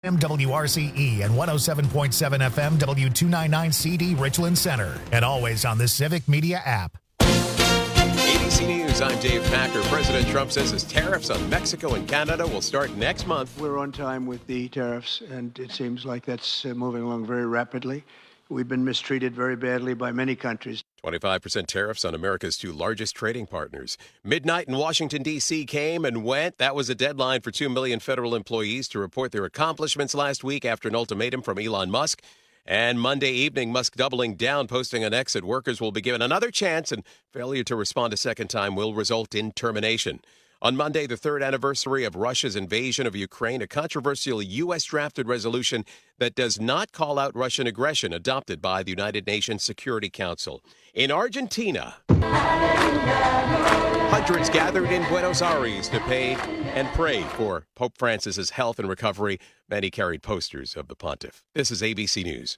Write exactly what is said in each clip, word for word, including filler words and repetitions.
W R C E and one oh seven point seven F M W two ninety-nine C D Richland Center. And always on the Civic Media app. A B C News, I'm Dave Packer. President Trump says his tariffs on Mexico and Canada will start next month. We're on time with the tariffs, and it seems like that's uh, moving along very rapidly. We've been mistreated very badly by many countries. twenty-five percent tariffs on America's two largest trading partners. Midnight in Washington, D C came and went. That was a deadline for two million federal employees to report their accomplishments last week after an ultimatum from Elon Musk. And Monday evening, Musk doubling down, posting on X that workers will be given another chance, and failure to respond a second time will result in termination. On Monday, the third anniversary of Russia's invasion of Ukraine, a controversial U S drafted resolution that does not call out Russian aggression adopted by the United Nations Security Council. In Argentina, hundreds gathered in Buenos Aires to pay and pray for Pope Francis's health and recovery. Many carried posters of the pontiff. This is A B C News.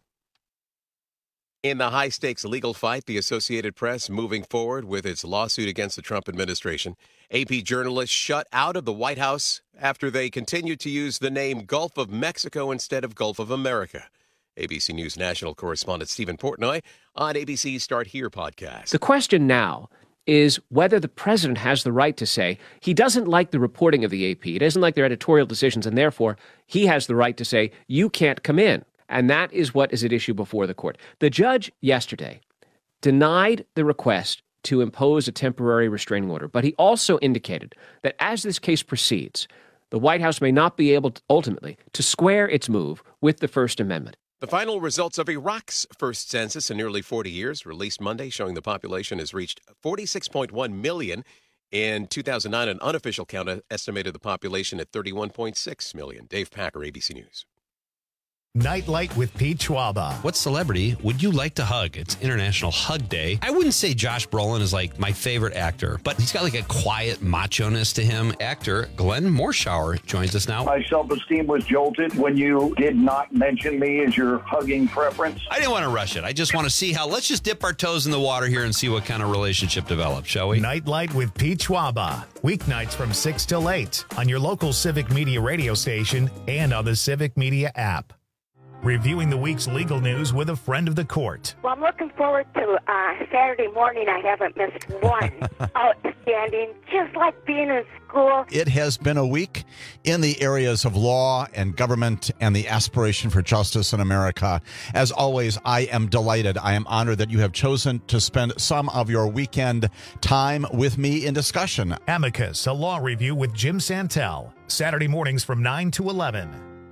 In the high-stakes legal fight, the Associated Press moving forward with its lawsuit against the Trump administration. A P journalists shut out of the White House after they continued to use the name Gulf of Mexico instead of Gulf of America. A B C News national correspondent Stephen Portnoy on A B C's Start Here podcast. The question now is whether the president has the right to say he doesn't like the reporting of the A P. He doesn't like their editorial decisions, and therefore he has the right to say, you can't come in. And that is what is at issue before the court. The judge yesterday denied the request to impose a temporary restraining order, but he also indicated that as this case proceeds, the White House may not be able to, ultimately to square its move with the First Amendment. The final results of Iraq's first census in nearly forty years, released Monday, showing the population has reached forty-six point one million. In two thousand nine, an unofficial count estimated the population at thirty-one point six million. Dave Packer, A B C News. Nightlight with Pete Schwaba. What celebrity would you like to hug? It's International Hug Day. I wouldn't say Josh Brolin is like my favorite actor, but he's got like a quiet macho-ness to him. Actor Glenn Morshower joins us now. My self-esteem was jolted when you did not mention me as your hugging preference. I didn't want to rush it. I just want to see how, let's just dip our toes in the water here and see what kind of relationship develops, shall we? Nightlight with Pete Schwaba. Weeknights from six till eight on your local Civic Media radio station and on the Civic Media app. Reviewing the week's legal news with a friend of the court. Well, I'm looking forward to uh, Saturday morning. I haven't missed one. Outstanding, just like being in school. It has been a week in the areas of law and government and the aspiration for justice in America. As always, I am delighted. I am honored that you have chosen to spend some of your weekend time with me in discussion. Amicus, a law review with Jim Santel. Saturday mornings from nine to eleven.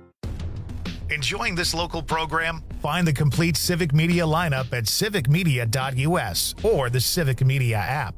Enjoying this local program? Find the complete Civic Media lineup at civic media dot U S or the Civic Media app.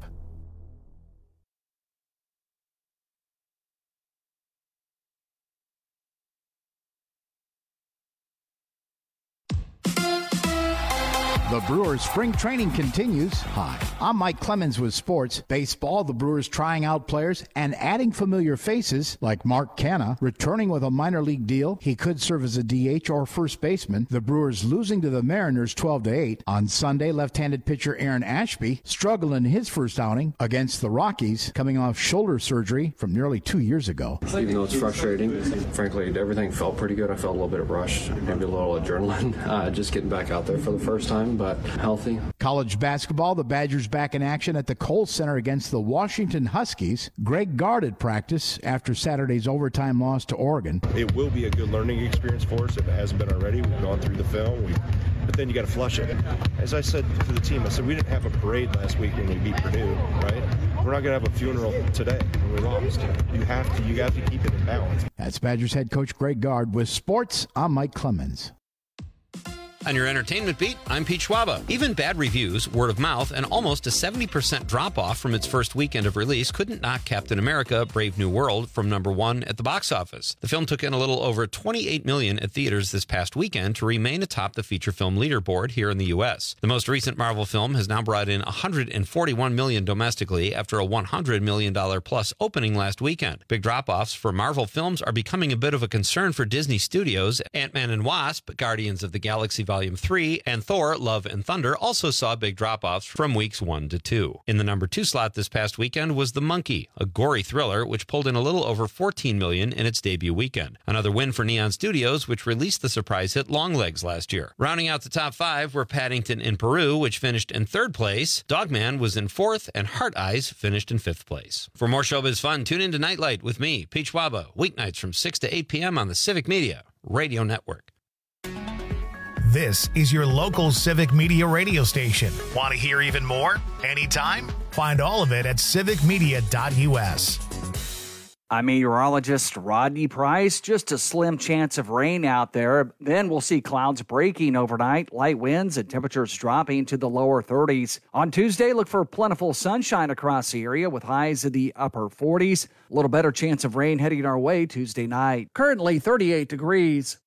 The Brewers spring training continues. Hi, I'm Mike Clemens with Sports. Baseball, the Brewers trying out players and adding familiar faces like Mark Canha, returning with a minor league deal. He could serve as a D H or first baseman. The Brewers losing to the Mariners twelve to eight. On Sunday, left-handed pitcher Aaron Ashby struggled in his first outing against the Rockies, coming off shoulder surgery from nearly two years ago. Even though it's frustrating, frankly, everything felt pretty good. I felt a little bit of rush, maybe a little adrenaline, uh, just getting back out there for the first time. But healthy. College basketball, the Badgers back in action at the Kohl Center against the Washington Huskies. Greg Gard at practice after Saturday's overtime loss to Oregon. It will be a good learning experience for us if it hasn't been already. We've gone through the film, we, but then you got to flush it. As I said to the team, I said we didn't have a parade last week when we beat Purdue, right? We're not going to have a funeral today when we lost. You have to, you have to keep it in balance. That's Badgers head coach Greg Gard. With sports, I'm Mike Clemens. On your entertainment beat, I'm Pete Schwaba. Even bad reviews, word of mouth, and almost a seventy percent drop-off from its first weekend of release couldn't knock Captain America: Brave New World from number one at the box office. The film took in a little over twenty-eight million dollars at theaters this past weekend to remain atop the feature film leaderboard here in the U S. The most recent Marvel film has now brought in one hundred forty-one million dollars domestically after a one hundred million dollars plus opening last weekend. Big drop-offs for Marvel films are becoming a bit of a concern for Disney Studios. Ant-Man and Wasp, Guardians of the Galaxy Vol. Volume three, and Thor, Love and Thunder also saw big drop-offs from weeks one to two. In the number two slot this past weekend was The Monkey, a gory thriller which pulled in a little over fourteen million dollars in its debut weekend. Another win for Neon Studios, which released the surprise hit Longlegs last year. Rounding out the top five were Paddington in Peru, which finished in third place. Dogman was in fourth, and Heart Eyes finished in fifth place. For more showbiz fun, tune in to Nightlight with me, Peach Waba, weeknights from six to eight p.m. on the Civic Media Radio Network. This is your local Civic Media radio station. Want to hear even more? Anytime? Find all of it at civic media dot u s. I'm meteorologist Rodney Price. Just a slim chance of rain out there. Then we'll see clouds breaking overnight, light winds, and temperatures dropping to the lower thirties. On Tuesday, look for plentiful sunshine across the area with highs in the upper forties. A little better chance of rain heading our way Tuesday night. Currently thirty-eight degrees.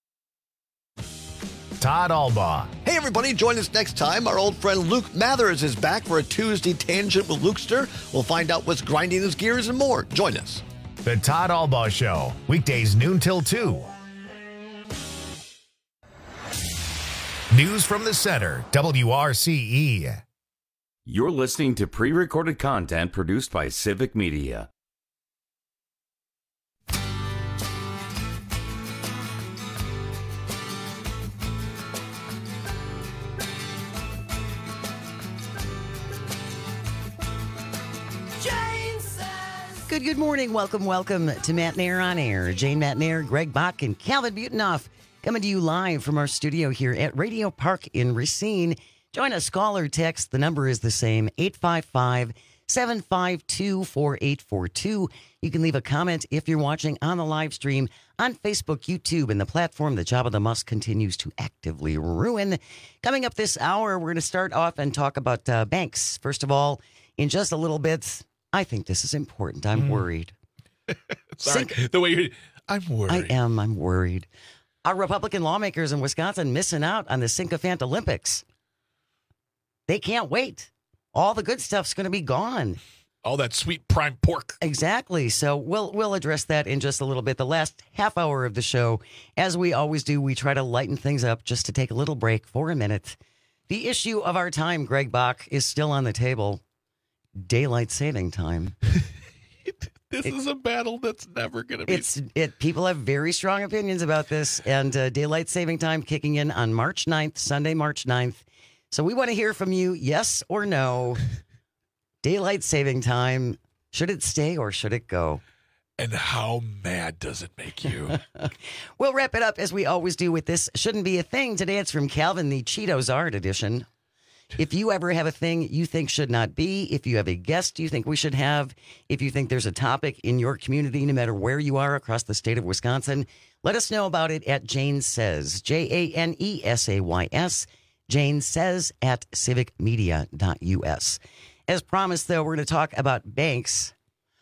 Todd Albaugh. Hey, everybody, join us next time. Our old friend Luke Mathers is back for a Tuesday Tangent with Lukester. We'll find out what's grinding his gears and more. Join us. The Todd Albaugh Show, weekdays noon till two. News from the Center, W R C E. You're listening to pre-recorded content produced by Civic Media. Good, good morning. Welcome, welcome to Matt Nair on Air. Jane Matt Nair, Greg Bach, and Calvin Butenhoff coming to you live from our studio here at Radio Park in Racine. Join us, call or text. The number is the same, eight five five, seven five two, four eight four two. You can leave a comment if you're watching on the live stream on Facebook, YouTube, and the platform that Jabba the Musk continues to actively ruin. Coming up this hour, we're going to start off and talk about uh, banks. First of all, in just a little bit, I think this is important. I'm mm. worried. Sorry, Sink- the way you I'm worried. I am. I'm worried. Our Republican lawmakers in Wisconsin missing out on the Sycophant Olympics. They can't wait. All the good stuff's going to be gone. All that sweet prime pork. Exactly. So we'll we'll address that in just a little bit. The last half hour of the show, as we always do, we try to lighten things up just to take a little break for a minute. The issue of our time, Greg Bach, is still on the table. Daylight saving time. This it, is a battle that's never going to be. It's it. People have very strong opinions about this, and uh, daylight saving time kicking in on March ninth, Sunday, March ninth. So we want to hear from you, yes or no. Daylight saving time, should it stay or should it go? And how mad does it make you? We'll wrap it up as we always do with this Shouldn't Be a Thing. Today it's from Calvin, the Cheetos Art edition. If you ever have a thing you think should not be, if you have a guest you think we should have, if you think there's a topic in your community, no matter where you are across the state of Wisconsin, let us know about it at Jane Says, J A N E S A Y S, Jane Says at civic media dot u s. As promised, though, we're going to talk about banks.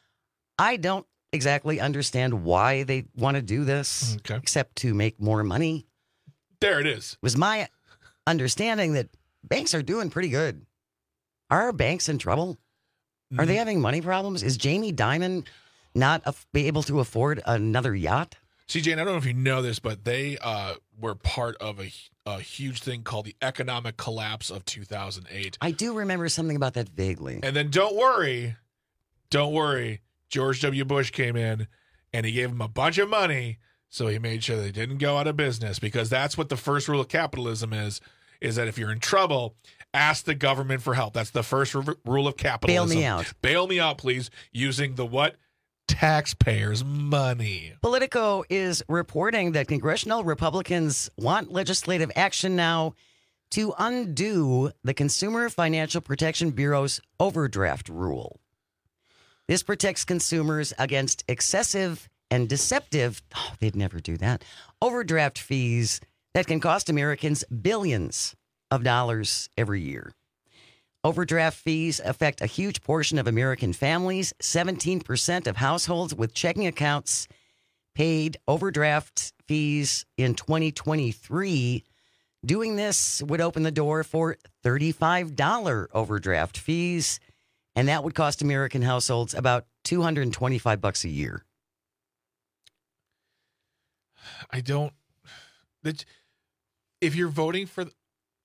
I don't exactly understand why they want to do this, okay. except to make more money. There it is. It was my understanding that banks are doing pretty good. Are our banks in trouble? Are they having money problems? Is Jamie Dimon not af- be able to afford another yacht? See, Jane, I don't know if you know this, but they uh, were part of a, a huge thing called the economic collapse of two thousand eight. I do remember something about that vaguely. And then don't worry, don't worry. George W. Bush came in and he gave them a bunch of money, so he made sure they didn't go out of business, because that's what the first rule of capitalism is. Is that if you're in trouble, ask the government for help. That's the first r- rule of capitalism. Bail me out. Bail me out, please, using the what? Taxpayers' money. Politico is reporting that congressional Republicans want legislative action now to undo the Consumer Financial Protection Bureau's overdraft rule. This protects consumers against excessive and deceptive, oh, they'd never do that, overdraft fees that can cost Americans billions of dollars every year. Overdraft fees affect a huge portion of American families. seventeen percent of households with checking accounts paid overdraft fees in twenty twenty-three. Doing this would open the door for thirty-five dollars overdraft fees, and that would cost American households about two hundred twenty-five bucks a year. I don't... if you're voting for, th-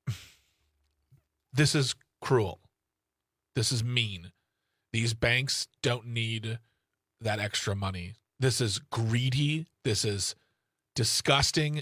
this is cruel. This is mean. These banks don't need that extra money. This is greedy. This is disgusting.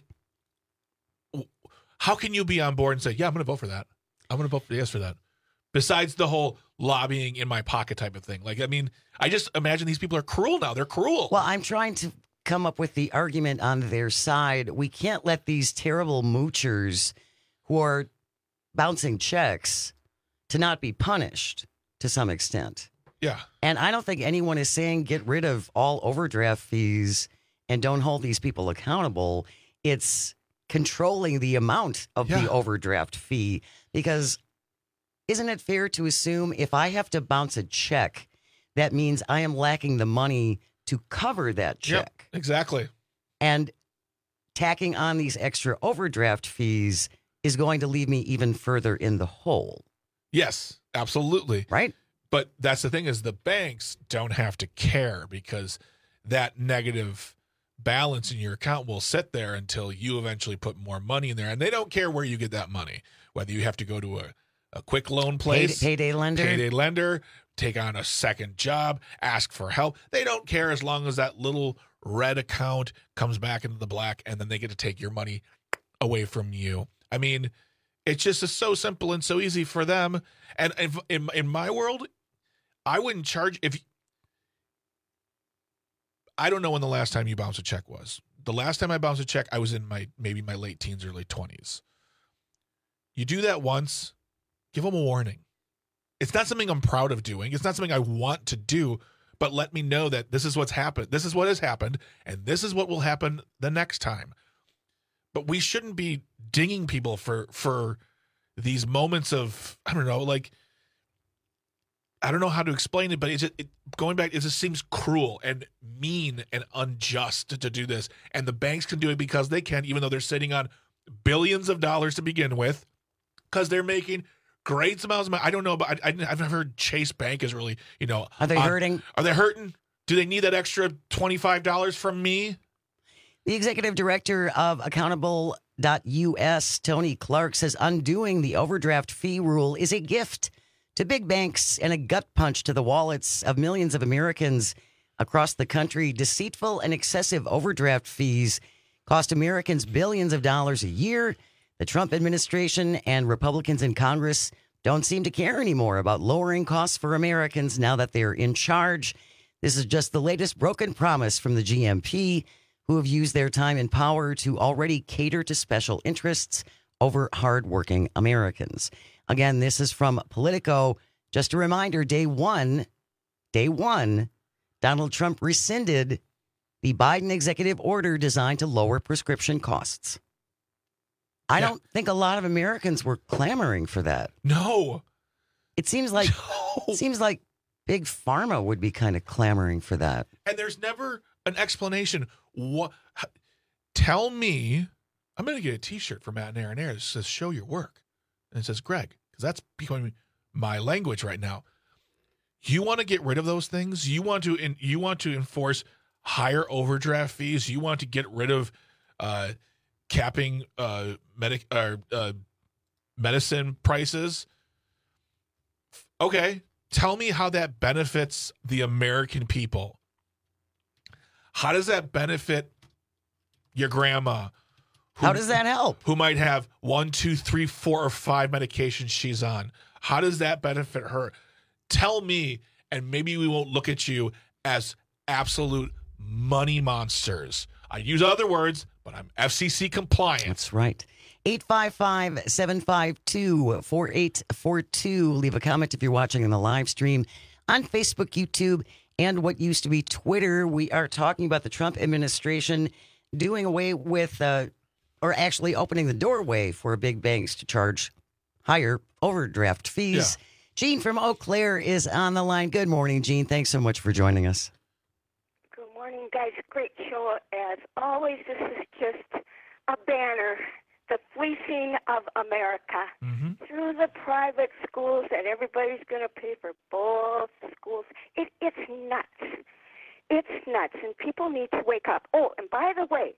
How can you be on board and say, yeah, I'm going to vote for that. I'm going to vote for yes for that. Besides the whole lobbying in my pocket type of thing. Like, I mean, I just imagine these people are cruel now. They're cruel. Well, I'm trying to come up with the argument on their side. We can't let these terrible moochers who are bouncing checks to not be punished to some extent. Yeah. And I don't think anyone is saying get rid of all overdraft fees and don't hold these people accountable. It's controlling the amount of Yeah. the overdraft fee, because isn't it fair to assume if I have to bounce a check, that means I am lacking the money to cover that check? Yep, exactly. And tacking on these extra overdraft fees is going to leave me even further in the hole. Yes, absolutely. Right. But that's the thing, is the banks don't have to care, because that negative balance in your account will sit there until you eventually put more money in there. And they don't care where you get that money, whether you have to go to a, a quick loan place, Pay, payday lender. payday lender, take on a second job, ask for help. They don't care as long as that little red account comes back into the black, and then they get to take your money away from you. I mean, it's just so simple and so easy for them. And if, in in my world, I wouldn't charge if. I don't know when the last time you bounced a check was. The last time I bounced a check, I was in my maybe my late teens, early twenties. You do that once, give them a warning. It's not something I'm proud of doing. It's not something I want to do, but let me know that this is what's happened. This is what has happened, and this is what will happen the next time. But we shouldn't be dinging people for for these moments of, I don't know, like, I don't know how to explain it, but it's just, it, going back, it just seems cruel and mean and unjust to, to do this. And the banks can do it because they can, even though they're sitting on billions of dollars to begin with, because they're making great amounts of money. I don't know, but I, I, I've never heard Chase Bank is really, you know. Are they on, hurting? Are they hurting? Do they need that extra twenty-five dollars from me? The executive director of Accountable dot U S, Tony Clark, says undoing the overdraft fee rule is a gift to big banks and a gut punch to the wallets of millions of Americans across the country. Deceitful and excessive overdraft fees cost Americans billions of dollars a year. The Trump administration and Republicans in Congress don't seem to care anymore about lowering costs for Americans now that they're in charge. This is just the latest broken promise from the G M P, who have used their time in power to already cater to special interests over hardworking Americans. Again, this is from Politico. Just a reminder, day one, day one, Donald Trump rescinded the Biden executive order designed to lower prescription costs. I Yeah. don't think a lot of Americans were clamoring for that. No. It seems like it seems like Big Pharma would be kind of clamoring for that. And there's never an explanation. What? Tell me, I'm going to get a T-shirt for Matt and Aaron Air that says "Show your work," and it says Greg, because that's becoming my language right now. You want to get rid of those things. You want to. In, you want to enforce higher overdraft fees. You want to get rid of uh, capping uh, medic or uh, medicine prices. Okay, tell me how that benefits the American people. How does that benefit your grandma? Who, How does that help? Who might have one, two, three, four, or five medications she's on? How does that benefit her? Tell me, and maybe we won't look at you as absolute money monsters. I use other words, but I'm F C C compliant. That's right. eight five five, seven five two, four eight four two. Leave a comment if you're watching in the live stream on Facebook, YouTube, and what used to be Twitter. We are talking about the Trump administration doing away with, uh, or actually opening the doorway for big banks to charge higher overdraft fees. Yeah. Gene from Eau Claire is on the line. Good morning, Gene. Thanks so much for joining us. Good morning, guys. Great show as always. This is just a banner. The fleecing of America Mm-hmm. through the private schools, and everybody's going to pay for both schools. It, it's nuts. It's nuts, and people need to wake up. Oh, and by the way,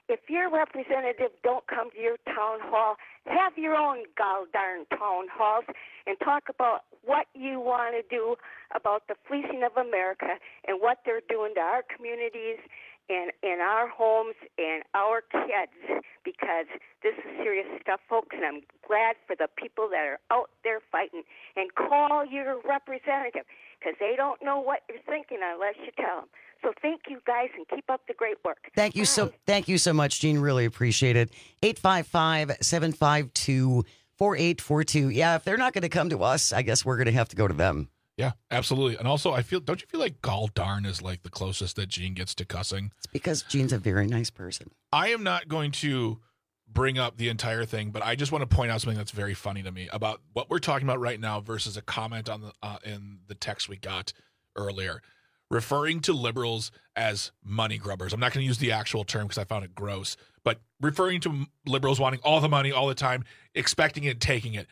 if your representative don't come to your town hall, have your own gall darn town halls and talk about what you want to do about the fleecing of America and what they're doing to our communities and in our homes and our kids, because this is serious stuff, folks, and I'm glad for the people that are out there fighting. And call your representative, because they don't know what you're thinking unless you tell them. So thank you, guys, and keep up the great work. Thank you so thank you so much, Gene. Really appreciate it. eight five five, seven five two, four eight four two. Yeah, if they're not going to come to us, I guess we're going to have to go to them. Yeah, absolutely. And also, I feel, don't you feel like gall darn is like the closest that Gene gets to cussing? It's because Gene's a very nice person. I am not going to bring up the entire thing, but I just want to point out something that's very funny to me about what we're talking about right now versus a comment on the uh, in the text we got earlier, referring to liberals as money grubbers. I'm not going to use the actual term because I found it gross, but referring to liberals wanting all the money all the time, expecting it, taking it.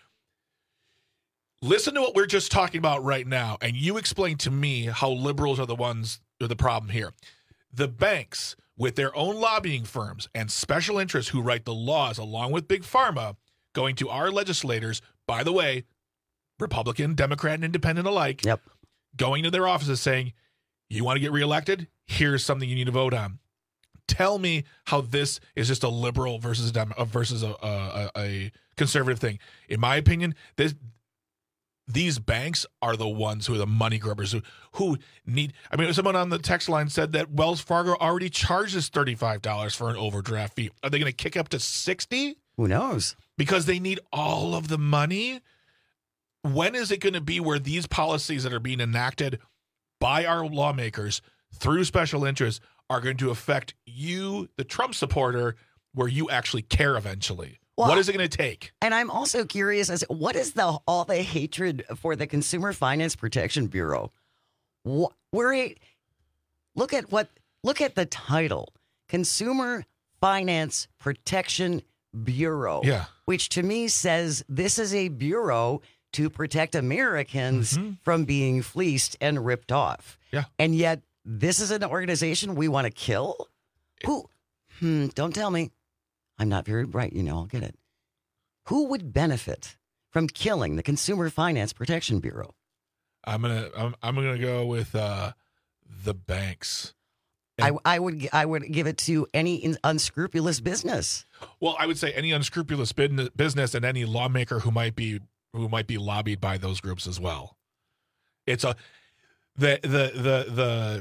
Listen to what we're just talking about right now, and you explain to me how liberals are the ones who are the problem here. The banks, with their own lobbying firms and special interests who write the laws along with Big Pharma, going to our legislators, by the way, Republican, Democrat, and Independent alike, yep. going to their offices saying, you want to get reelected? Here's something you need to vote on. Tell me how this is just a liberal versus a, Dem- versus a, a, a conservative thing. In my opinion, this... These banks are the ones who are the money grubbers who, who need. I mean, someone on the text line said that Wells Fargo already charges thirty-five dollars for an overdraft fee. Are they going to kick up to sixty dollars? Who knows? Because they need all of the money. When is it going to be where these policies that are being enacted by our lawmakers through special interests are going to affect you, the Trump supporter, where you actually care eventually? Well, what is it going to take? And I'm also curious as what is the all the hatred for the Consumer Finance Protection Bureau? What, we're look at what look at the title, Consumer Finance Protection Bureau. Yeah. Which to me says this is a bureau to protect Americans mm-hmm. from being fleeced and ripped off. Yeah. And yet this is an organization we want to kill? Who? Hmm, don't tell me. I'm not very bright, you know, I'll get it. Who would benefit from killing the Consumer Finance Protection Bureau? I'm gonna I'm, I'm gonna go with uh, the banks. And I I would I would give it to any unscrupulous business. Well, I would say any unscrupulous business and any lawmaker who might be who might be lobbied by those groups as well. It's a the the the the.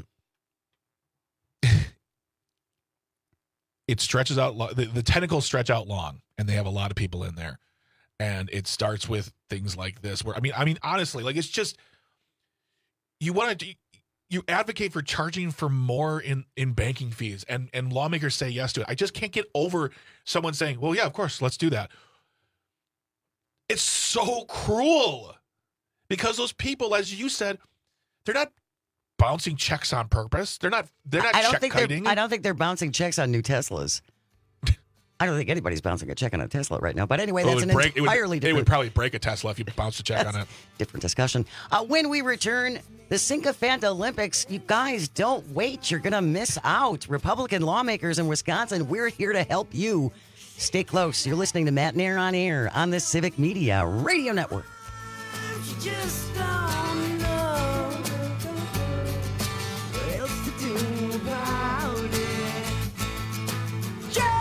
It stretches out, the, the tentacles stretch out long, and they have a lot of people in there. And it starts with things like this, where, I mean, I mean, honestly, like, it's just, you want to, you advocate for charging for more in, in banking fees, and, and lawmakers say yes to it. I just can't get over someone saying, well, yeah, of course, let's do that. It's so cruel because those people, as you said, they're not bouncing checks on purpose. They're not. They're not I don't check think kiting. they're. I don't think they're bouncing checks on new Teslas. I don't think anybody's bouncing a check on a Tesla right now. But anyway, well, that's an break, entirely it would, different. It would probably break a Tesla if you bounced a check on it. Different discussion. Uh, when we return, the Sycophant Olympics. You guys don't wait. You're gonna miss out. Republican lawmakers in Wisconsin. We're here to help you. Stay close. You're listening to Matt Nair on Air on the Civic Media Radio Network. Just don't know what else to do about it. Jason.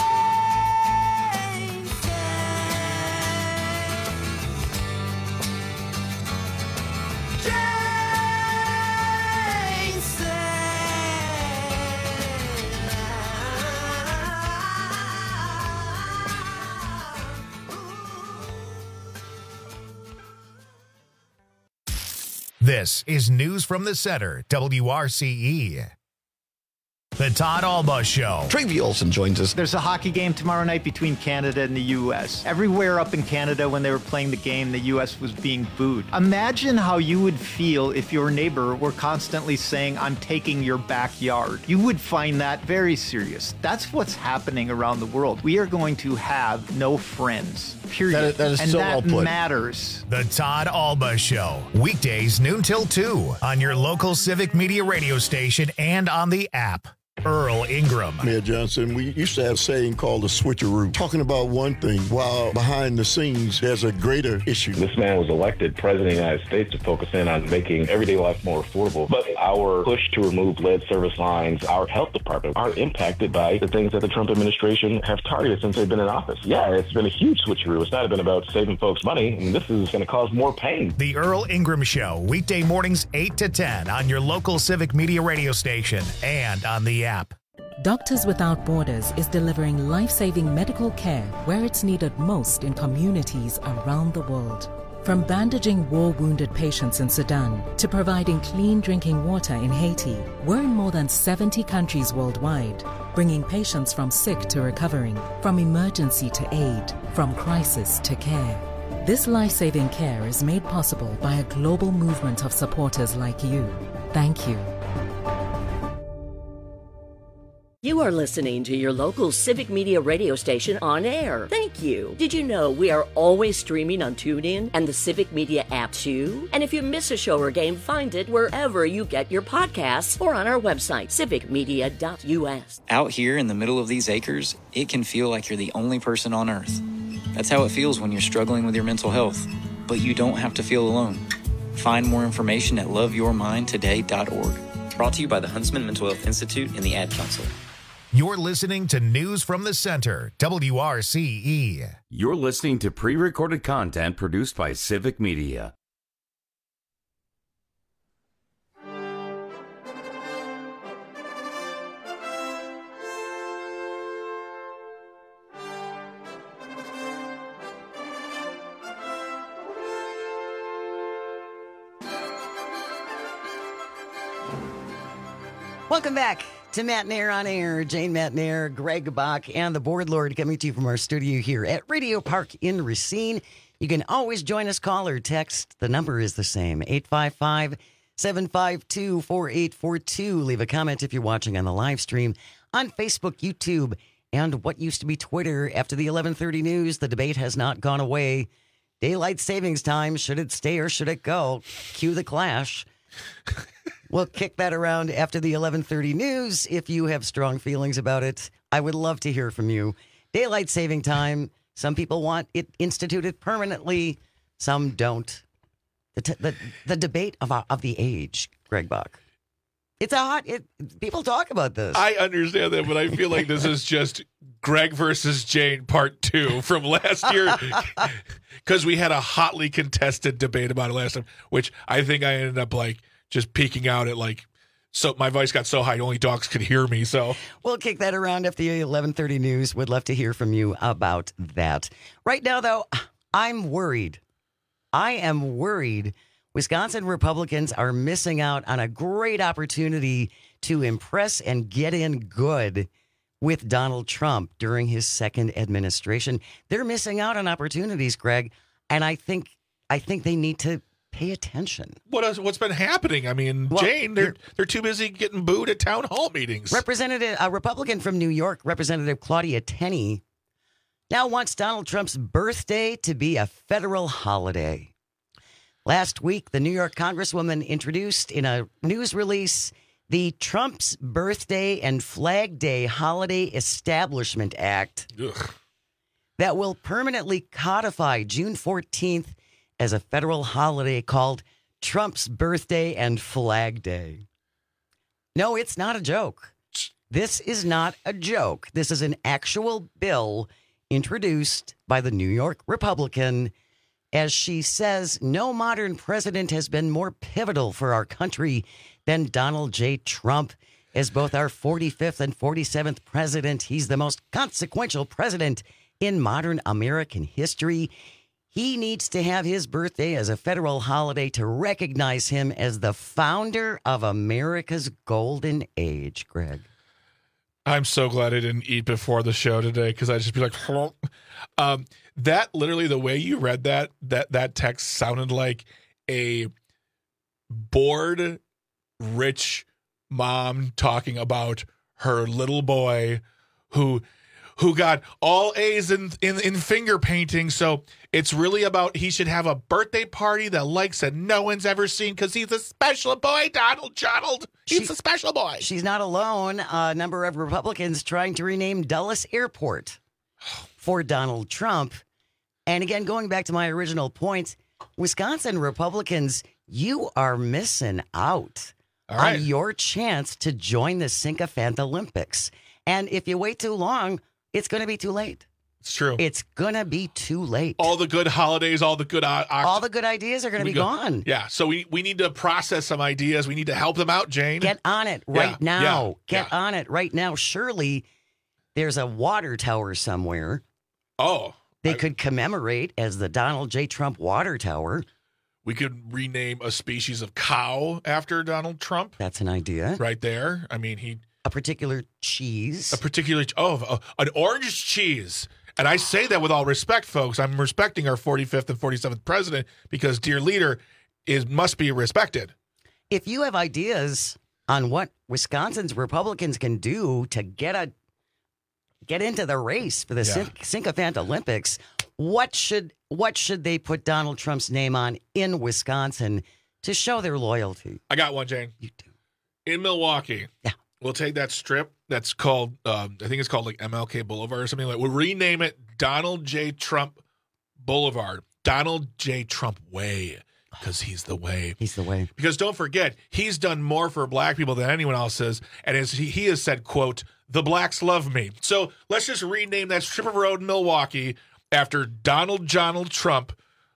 This is News from the Center, W R C E. The Todd Alba Show. Travie Olson joins us. There's a hockey game tomorrow night between Canada and the U S. Everywhere up in Canada, when they were playing the game, the U S was being booed. Imagine how you would feel if your neighbor were constantly saying, I'm taking your backyard. You would find that very serious. That's what's happening around the world. We are going to have no friends, period. That is, that is and so that well put. matters. The Todd Alba Show. Weekdays noon till two on your local Civic Media radio station and on the app. Earl Ingram. Mayor Johnson, we used to have a saying called the switcheroo, talking about one thing while behind the scenes there's a greater issue. This man was elected president of the United States to focus in on making everyday life more affordable. But our push to remove lead service lines, our health department, are impacted by the things that the Trump administration have targeted since they've been in office. Yeah, it's been a huge switcheroo. It's not been about saving folks money, and this is going to cause more pain. The Earl Ingram Show, weekday mornings eight to ten on your local Civic Media radio station and on the app. Doctors Without Borders is delivering life-saving medical care where it's needed most in communities around the world. From bandaging war-wounded patients in Sudan to providing clean drinking water in Haiti, we're in more than seventy countries worldwide, bringing patients from sick to recovering, from emergency to aid, from crisis to care. This life-saving care is made possible by a global movement of supporters like you. Thank you. You are listening to your local Civic Media radio station on air. Thank you. Did you know we are always streaming on TuneIn and the Civic Media app too? And if you miss a show or game, find it wherever you get your podcasts or on our website, civic media dot u s. Out here in the middle of these acres, it can feel like you're the only person on Earth. That's how it feels when you're struggling with your mental health. But you don't have to feel alone. Find more information at love your mind today dot org. Brought to you by the Huntsman Mental Health Institute and the Ad Council. You're listening to News from the Center, W R C E. You're listening to pre-recorded content produced by Civic Media. Welcome back to Matt Nair on Air. Jane Matt Nair, Greg Bach, and the Board Lord coming to you from our studio here at Radio Park in Racine. You can always join us, call or text. The number is the same, eight five five, seven five two, four eight four two. Leave a comment if you're watching on the live stream on Facebook, YouTube, and what used to be Twitter. After the eleven thirty news, the debate has not gone away. Daylight savings time, should it stay or should it go? Cue the clash. We'll kick that around after the eleven thirty news. If you have strong feelings about it, I would love to hear from you. Daylight saving time. Some people want it instituted permanently. Some don't. The t- the, the debate of our, of the age, Greg Bach. It's a hot. It, people talk about this. I understand that, but I feel like this is just Greg versus Jane part two from last year, because we had a hotly contested debate about it last time, which I think I ended up like just peeking out at like, so my voice got so high only dogs could hear me. So we'll kick that around after the eleven thirty news. Would love to hear from you about that. Right now, though, I'm worried. I am worried. Wisconsin Republicans are missing out on a great opportunity to impress and get in good with Donald Trump during his second administration. They're missing out on opportunities, Greg, and I think I think they need to pay attention. What else, what's been happening? I mean, well, Jane, they're they're too busy getting booed at town hall meetings. Representative, a Republican from New York, Representative Claudia Tenney, now wants Donald Trump's birthday to be a federal holiday. Last week, the New York Congresswoman introduced in a news release the Trump's Birthday and Flag Day Holiday Establishment Act. Ugh. That will permanently codify June fourteenth as a federal holiday called Trump's Birthday and Flag Day. No, it's not a joke. This is not a joke. This is an actual bill introduced by the New York Republican. As she says, no modern president has been more pivotal for our country than Donald J. Trump. As both our forty-fifth and forty-seventh president, he's the most consequential president in modern American history. He needs to have his birthday as a federal holiday to recognize him as the founder of America's golden age, Greg. I'm so glad I didn't eat before the show today, because I'd just be like, hello. Um, that literally, the way you read that, that, that text sounded like a bored, rich mom talking about her little boy who who got all A's in, in, in finger painting. So it's really about he should have a birthday party that likes that no one's ever seen because he's a special boy, Donald Donald. He's She- a special boy. She's not alone. A number of Republicans trying to rename Dulles Airport for Donald Trump. And again, going back to my original point, Wisconsin Republicans, you are missing out All right. on your chance to join the Sycophant Olympics. And if you wait too long, it's going to be too late. It's true. It's going to be too late. All the good holidays, all the good... Uh, All the good ideas are going to we be go- gone. Yeah, so we, we need to process some ideas. We need to help them out, Jane. Get on it right Yeah, now. yeah, Get on it right now. Surely there's a water tower somewhere Oh. they could commemorate as the Donald J. Trump Water Tower. We could rename a species of cow after Donald Trump. That's an idea. Right there. I mean, he... A particular cheese. A particular... Oh, uh, an orange cheese. And I say that with all respect, folks. I'm respecting our forty-fifth and forty-seventh president because dear leader is must be respected. If you have ideas on what Wisconsin's Republicans can do to get a get into the race for the Yeah. Syn- Sycophant Olympics, what should what should they put Donald Trump's name on in Wisconsin to show their loyalty? I got one, Jane. You do. In Milwaukee. Yeah. We'll take that strip that's called, um, I think it's called like M L K Boulevard or something like that. We'll rename it Donald J. Trump Boulevard. Donald J. Trump Way, because he's the way. He's the way. Because don't forget, he's done more for black people than anyone else has. And as he, he has said, quote, the blacks love me. So let's just rename that strip of road in Milwaukee after Donald Donald Trump.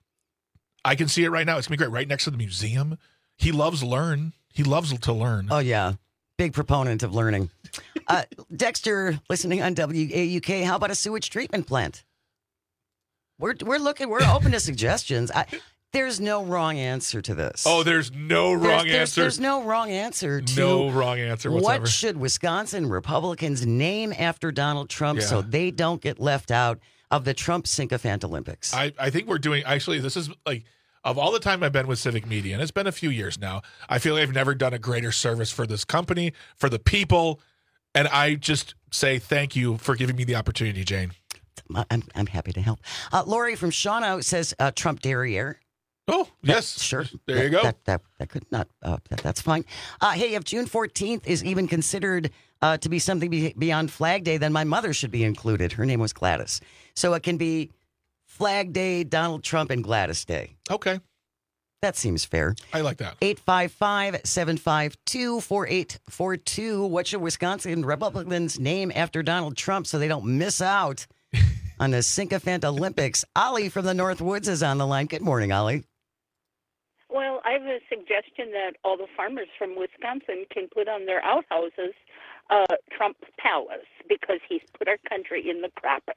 I can see it right now. It's going to be great. Right next to the museum. He loves learn. He loves to learn. Oh, yeah. Big proponent of learning. Uh, Dexter, listening on W A U K, how about a sewage treatment plant? We're we're looking, we're open to suggestions. I, there's no wrong answer to this. Oh, there's no wrong There's, there's, answer. there's no wrong answer to No wrong answer whatsoever. What should Wisconsin Republicans name after Donald Trump Yeah. so they don't get left out of the Trump Sycophant Olympics? I, I think we're doing, actually, this is like, of all the time I've been with Civic Media, and it's been a few years now, I feel like I've never done a greater service for this company, for the people, and I just say thank you for giving me the opportunity, Jane. I'm, I'm happy to help. Uh, Lori from Shawano says uh, Trump Derriere. Oh, yes. Sure. There That- you go. That, that, that could not, uh, that, that's fine. Uh, hey, if June fourteenth is even considered uh, to be something be- beyond Flag Day, then my mother should be included. Her name was Gladys. So it can be Flag Day, Donald Trump, and Gladys Day. Okay. That seems fair. I like that. eight five five, seven five two, four eight four two. What should Wisconsin Republicans name after Donald Trump so they don't miss out on the Sycophant Olympics? Ollie from the North Woods is on the line. Good morning, Ollie. Well, I have a suggestion that all the farmers from Wisconsin can put on their outhouses uh, Trump's Palace because he's put our country in the crapper.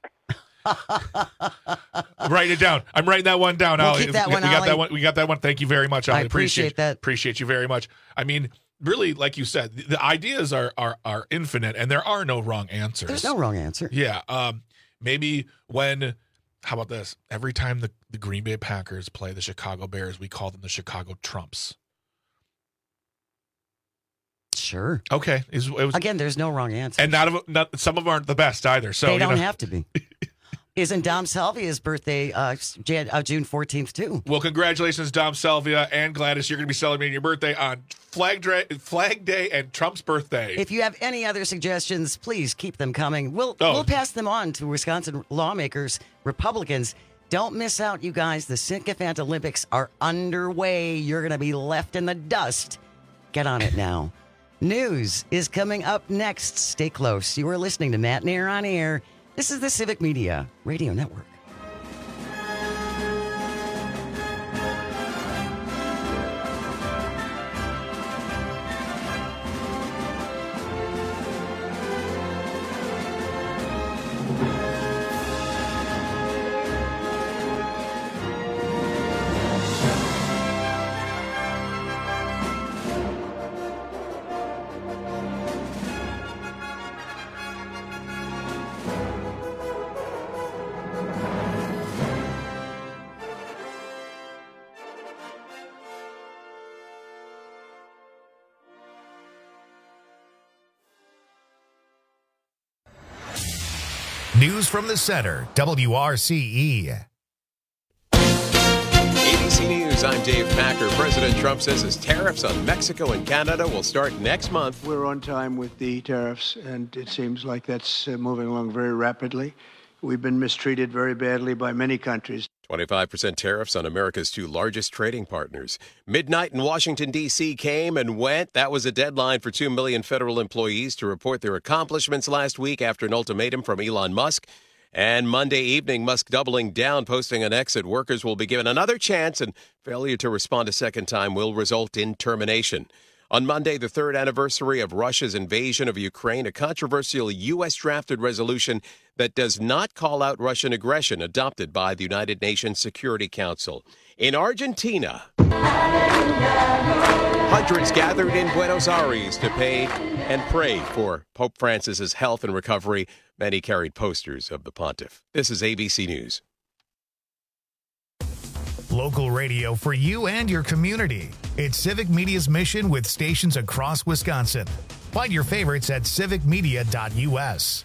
I'm writing it down. I'm writing that one down, We'll Ollie. keep that we one, got Ollie. that one. We got that one. Thank you very much, Ollie. I appreciate that. Appreciate you very much. I mean, really, like you said, the, the ideas are, are are infinite, and there are no wrong answers. There's no wrong answer. Yeah. Um. Maybe when. How about this? Every time the, the Green Bay Packers play the Chicago Bears, we call them the Chicago Trumps. Sure. Okay. It was, it was, Again, there's no wrong answer. and not, of, not some of them aren't the best either. So they you don't know. have to be. Isn't Dom Salvia's birthday uh, Jan- uh, June fourteenth, too? Well, congratulations, Dom Salvia and Gladys. You're going to be celebrating your birthday on Flag, Dra- Flag Day and Trump's birthday. If you have any other suggestions, please keep them coming. We'll Oh. we'll pass them on to Wisconsin lawmakers, Republicans. Don't miss out, you guys. The Sycophant Olympics are underway. You're going to be left in the dust. Get on it now. News is coming up next. Stay close. You are listening to Matt Nair on Air. This is the Civic Media Radio Network. News from the center, W R C E. A B C News, I'm Dave Packer. President Trump says his tariffs on Mexico and Canada will start next month. We're on time with the tariffs, and it seems like that's uh, moving along very rapidly. We've been mistreated very badly by many countries. twenty-five percent tariffs on America's two largest trading partners. Midnight in Washington, D C came and went. That was a deadline for two million federal employees to report their accomplishments last week after an ultimatum from Elon Musk. And Monday evening, Musk doubling down, posting an exit. Workers will be given another chance, and failure to respond a second time will result in termination. On Monday, the third anniversary of Russia's invasion of Ukraine, a controversial U S drafted resolution that does not call out Russian aggression adopted by the United Nations Security Council. In Argentina, hundreds gathered in Buenos Aires to pay and pray for Pope Francis's health and recovery. Many carried posters of the pontiff. This is A B C News. Local radio for you and your community. It's Civic Media's mission with stations across Wisconsin. Find your favorites at civic media dot U S.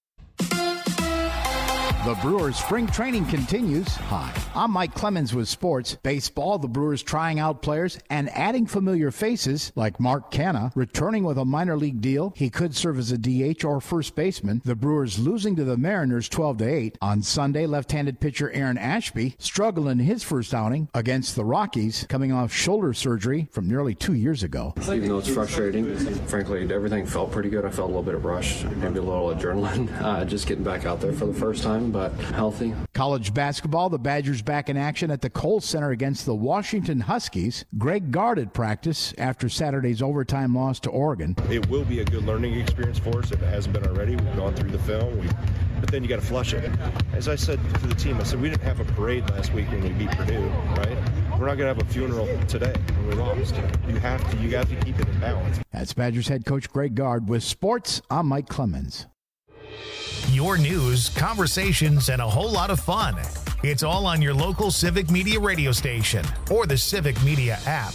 The Brewers spring training continues. Hi, I'm Mike Clemens with sports. Baseball, the Brewers trying out players and adding familiar faces like Mark Canha, returning with a minor league deal. He could serve as a D H or first baseman. The Brewers losing to the Mariners twelve to eight. On Sunday, left-handed pitcher Aaron Ashby struggled in his first outing against the Rockies, coming off shoulder surgery from nearly two years ago. Even though it's frustrating, frankly, everything felt pretty good. I felt a little bit rushed, maybe a little adrenaline, uh, just getting back out there for the first time. But healthy. College basketball, the Badgers back in action at the Kohl Center against the Washington Huskies. Greg Gard at practice after Saturday's overtime loss to Oregon. It will be a good learning experience for us if it hasn't been already. We've gone through the film, we, but then you got to flush it. As I said to the team, I said we didn't have a parade last week when we beat Purdue, right? We're not going to have a funeral today when we lost. You have to, you have to keep it in balance. That's Badgers head coach Greg Gard with sports. I'm Mike Clemens. Your news, conversations, and a whole lot of fun. It's all on your local Civic Media radio station or the Civic Media app.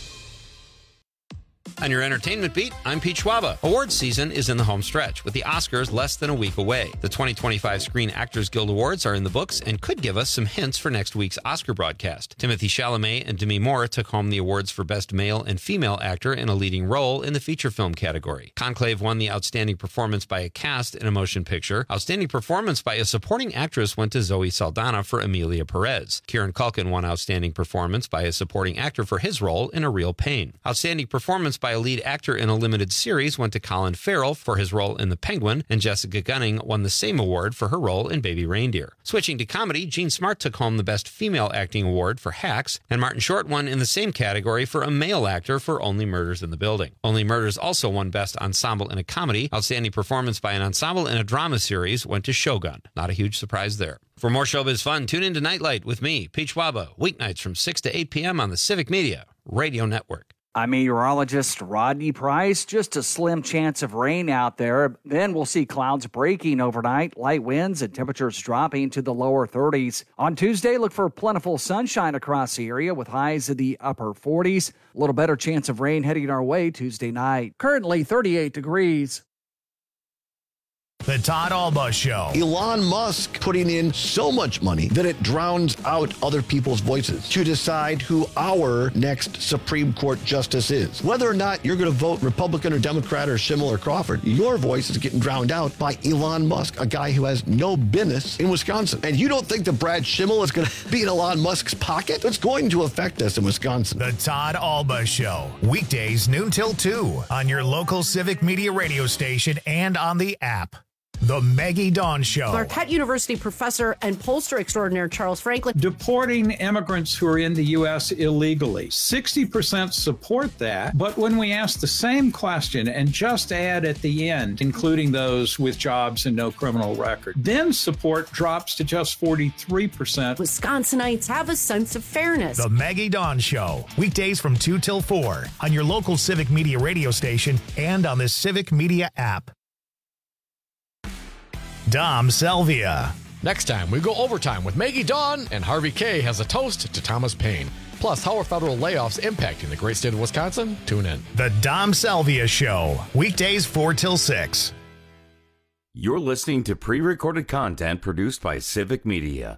On your entertainment beat, I'm Pete Schwaba. Awards season is in the home stretch, with the Oscars less than a week away. The twenty twenty-five Screen Actors Guild Awards are in the books and could give us some hints for next week's Oscar broadcast. Timothée Chalamet and Demi Moore took home the awards for Best Male and Female Actor in a Leading Role in the feature film category. Conclave won the Outstanding Performance by a Cast in a Motion Picture. Outstanding Performance by a Supporting Actress went to Zoe Saldana for Emilia Perez. Kieran Culkin won Outstanding Performance by a Supporting Actor for his role in A Real Pain. Outstanding Performance by a Lead Actor in a Limited Series went to Colin Farrell for his role in The Penguin, and Jessica Gunning won the same award for her role in Baby Reindeer. Switching to comedy, Jean Smart took home the Best Female Acting Award for Hacks, and Martin Short won in the same category for a male actor for Only Murders in the Building. Only Murders also won Best Ensemble in a Comedy. Outstanding Performance by an Ensemble in a Drama Series went to Shogun. Not a huge surprise there. For more showbiz fun, tune in to Nightlight with me, Pete Schwaba, weeknights from six to eight p.m. on the Civic Media Radio Network. I'm meteorologist Rodney Price. Just a slim chance of rain out there. Then we'll see clouds breaking overnight, light winds and temperatures dropping to the lower thirties. On Tuesday, look for plentiful sunshine across the area with highs in the upper forties. A little better chance of rain heading our way Tuesday night. Currently thirty-eight degrees. The Todd Alba Show. Elon Musk putting in so much money that it drowns out other people's voices to decide who our next Supreme Court justice is. Whether or not you're going to vote Republican or Democrat or Schimmel or Crawford, your voice is getting drowned out by Elon Musk, a guy who has no business in Wisconsin. And you don't think that Brad Schimmel is going to be in Elon Musk's pocket? It's going to affect us in Wisconsin. The Todd Alba Show. Weekdays noon till two on your local Civic Media radio station and on the app. The Maggie Dawn Show. Marquette University professor and pollster extraordinaire Charles Franklin. Deporting immigrants who are in the U S illegally. sixty percent support that, but when we ask the same question and just add at the end, including those with jobs and no criminal record, then support drops to just forty-three percent. Wisconsinites have a sense of fairness. The Maggie Dawn Show. Weekdays from two till four on your local Civic Media radio station and on the Civic Media app. Dom Selvia. Next time, we go overtime with Maggie Dawn, and Harvey K has a toast to Thomas Paine. Plus, how are federal layoffs impacting the great state of Wisconsin? Tune in. The Dom Selvia Show. Weekdays four till six. You're listening to pre-recorded content produced by Civic Media.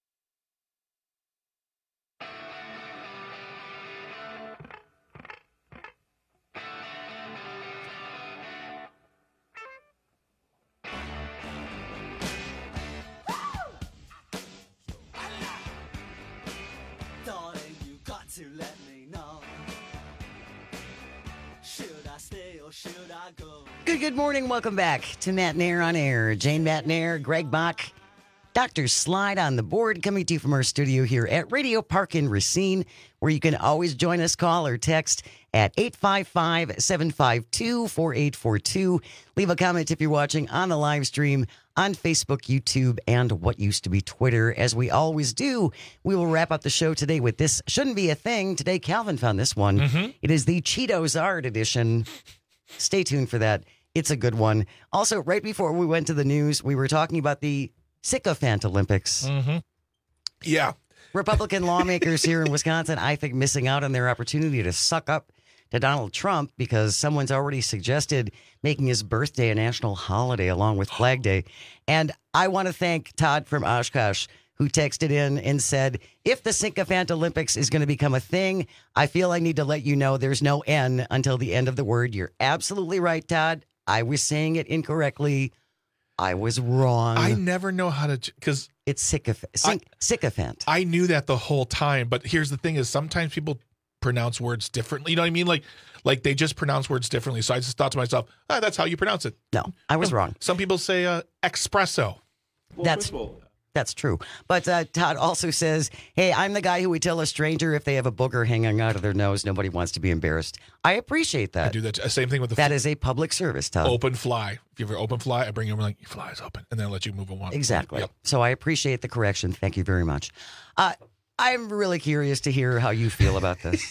Good, good morning. Welcome back to Matt Nair on Air. Jane Matt Nair, Greg Bach, Doctor Slide on the board, coming to you from our studio here at Radio Park in Racine, where you can always join us, call or text at eight five five, seven five two, four eight four two. Leave a comment if you're watching on the live stream on Facebook, YouTube, and what used to be Twitter. As we always do, we will wrap up the show today with this Shouldn't Be a Thing. Today, Calvin found this one. Mm-hmm. It is the Cheetos Art edition. Stay tuned for that. It's a good one. Also, right before we went to the news, we were talking about the Sycophant Olympics. Mm-hmm. Yeah. Republican lawmakers here in Wisconsin, I think, missing out on their opportunity to suck up to Donald Trump because someone's already suggested making his birthday a national holiday along with Flag Day. And I want to thank Todd from Oshkosh, who texted in and said, if the Sycophant Olympics is going to become a thing, I feel I need to let you know there's no N until the end of the word. You're absolutely right, Todd. I was saying it incorrectly. I was wrong. I never know how to, because it's sycophant. Syn- sycophant. I knew that the whole time, but here's the thing: is sometimes people pronounce words differently. You know what I mean? Like, like they just pronounce words differently. So I just thought to myself, ah, that's how you pronounce it. No, I was no, wrong. Some people say uh, espresso. Well, that's. That's true. But uh, Todd also says, hey, I'm the guy who would tell a stranger if they have a booger hanging out of their nose. Nobody wants to be embarrassed. I appreciate that. I do that. Same thing with the That fl- is a public service, Todd. Open fly. If you ever open fly, I bring you over like, your fly is open, and then I let you move on. Exactly. Yep. So I appreciate the correction. Thank you very much. Uh, I'm really curious to hear how you feel about this.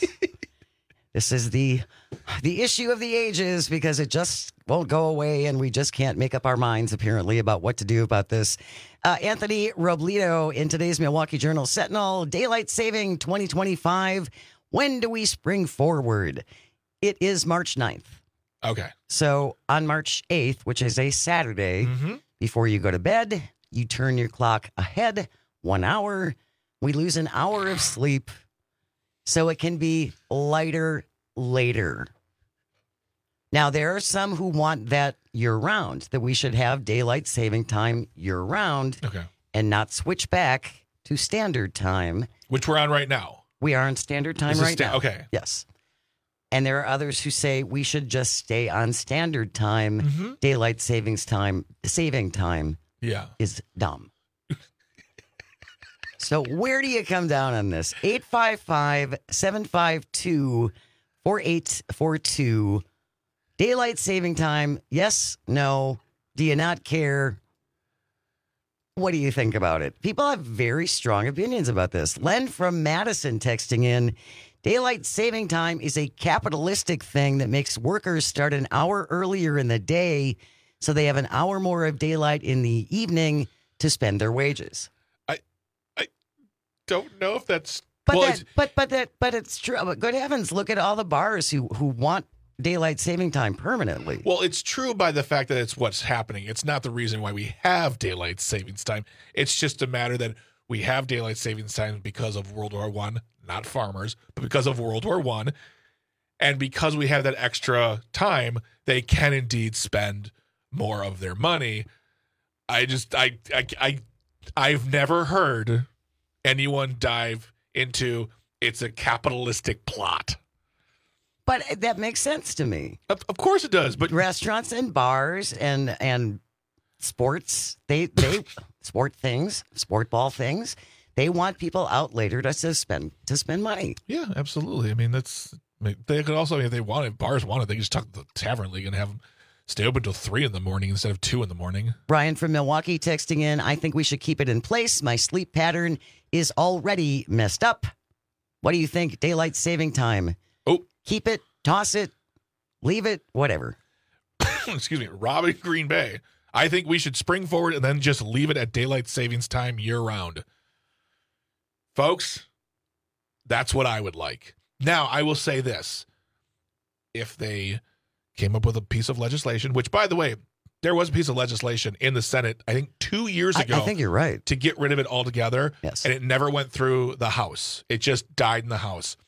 This is the the issue of the ages because it just won't go away and we just can't make up our minds, apparently, about what to do about this. Uh, Anthony Robledo in today's Milwaukee Journal Sentinel, Daylight Saving twenty twenty-five. When do we spring forward? It is March ninth. Okay. So on March eighth, which is a Saturday, mm-hmm. before you go to bed, you turn your clock ahead one hour. We lose an hour of sleep. So it can be lighter later. Now, there are some who want that year-round, that we should have daylight saving time year-round okay. and not switch back to standard time. Which we're on right now. We are on standard time right sta- now. Okay. Yes. And there are others who say we should just stay on standard time. Mm-hmm. Daylight savings time, saving time yeah. is dumb. So where do you come down on this? eight five five, seven five two, four eight four two. Daylight saving time, yes, no. Do you not care? What do you think about it? People have very strong opinions about this. Len from Madison texting in, daylight saving time is a capitalistic thing that makes workers start an hour earlier in the day so they have an hour more of daylight in the evening to spend their wages. Don't know if that's but well, that, but but that but it's true. But good heavens, look at all the bars who who want daylight saving time permanently. Well, it's true by the fact that it's what's happening. It's not the reason why we have daylight savings time. It's just a matter that we have daylight savings time because of World War One, not farmers, but because of World War One, and because we have that extra time, they can indeed spend more of their money. I just I I, I I've never heard anyone dive into it's a capitalistic plot. But that makes sense to me. Of, of course it does. But restaurants and bars and and sports, they they sport things, sport ball things, they want people out later to spend to spend money. Yeah, absolutely. I mean, that's they could also, if they wanted, bars wanted, they could just talk to the Tavern League and have them stay open until three in the morning instead of two in the morning. Brian from Milwaukee texting in, I think we should keep it in place. My sleep pattern is already messed up. What do you think? Daylight saving time. Oh. Keep it, toss it, leave it, whatever. Excuse me. Rob in Green Bay. I think we should spring forward and then just leave it at daylight savings time year round. Folks, that's what I would like. Now, I will say this. If they came up with a piece of legislation, which, by the way, there was a piece of legislation in the Senate, I think two years ago. I, I think you're right. To get rid of it altogether. Yes. And it never went through the House. It just died in the House.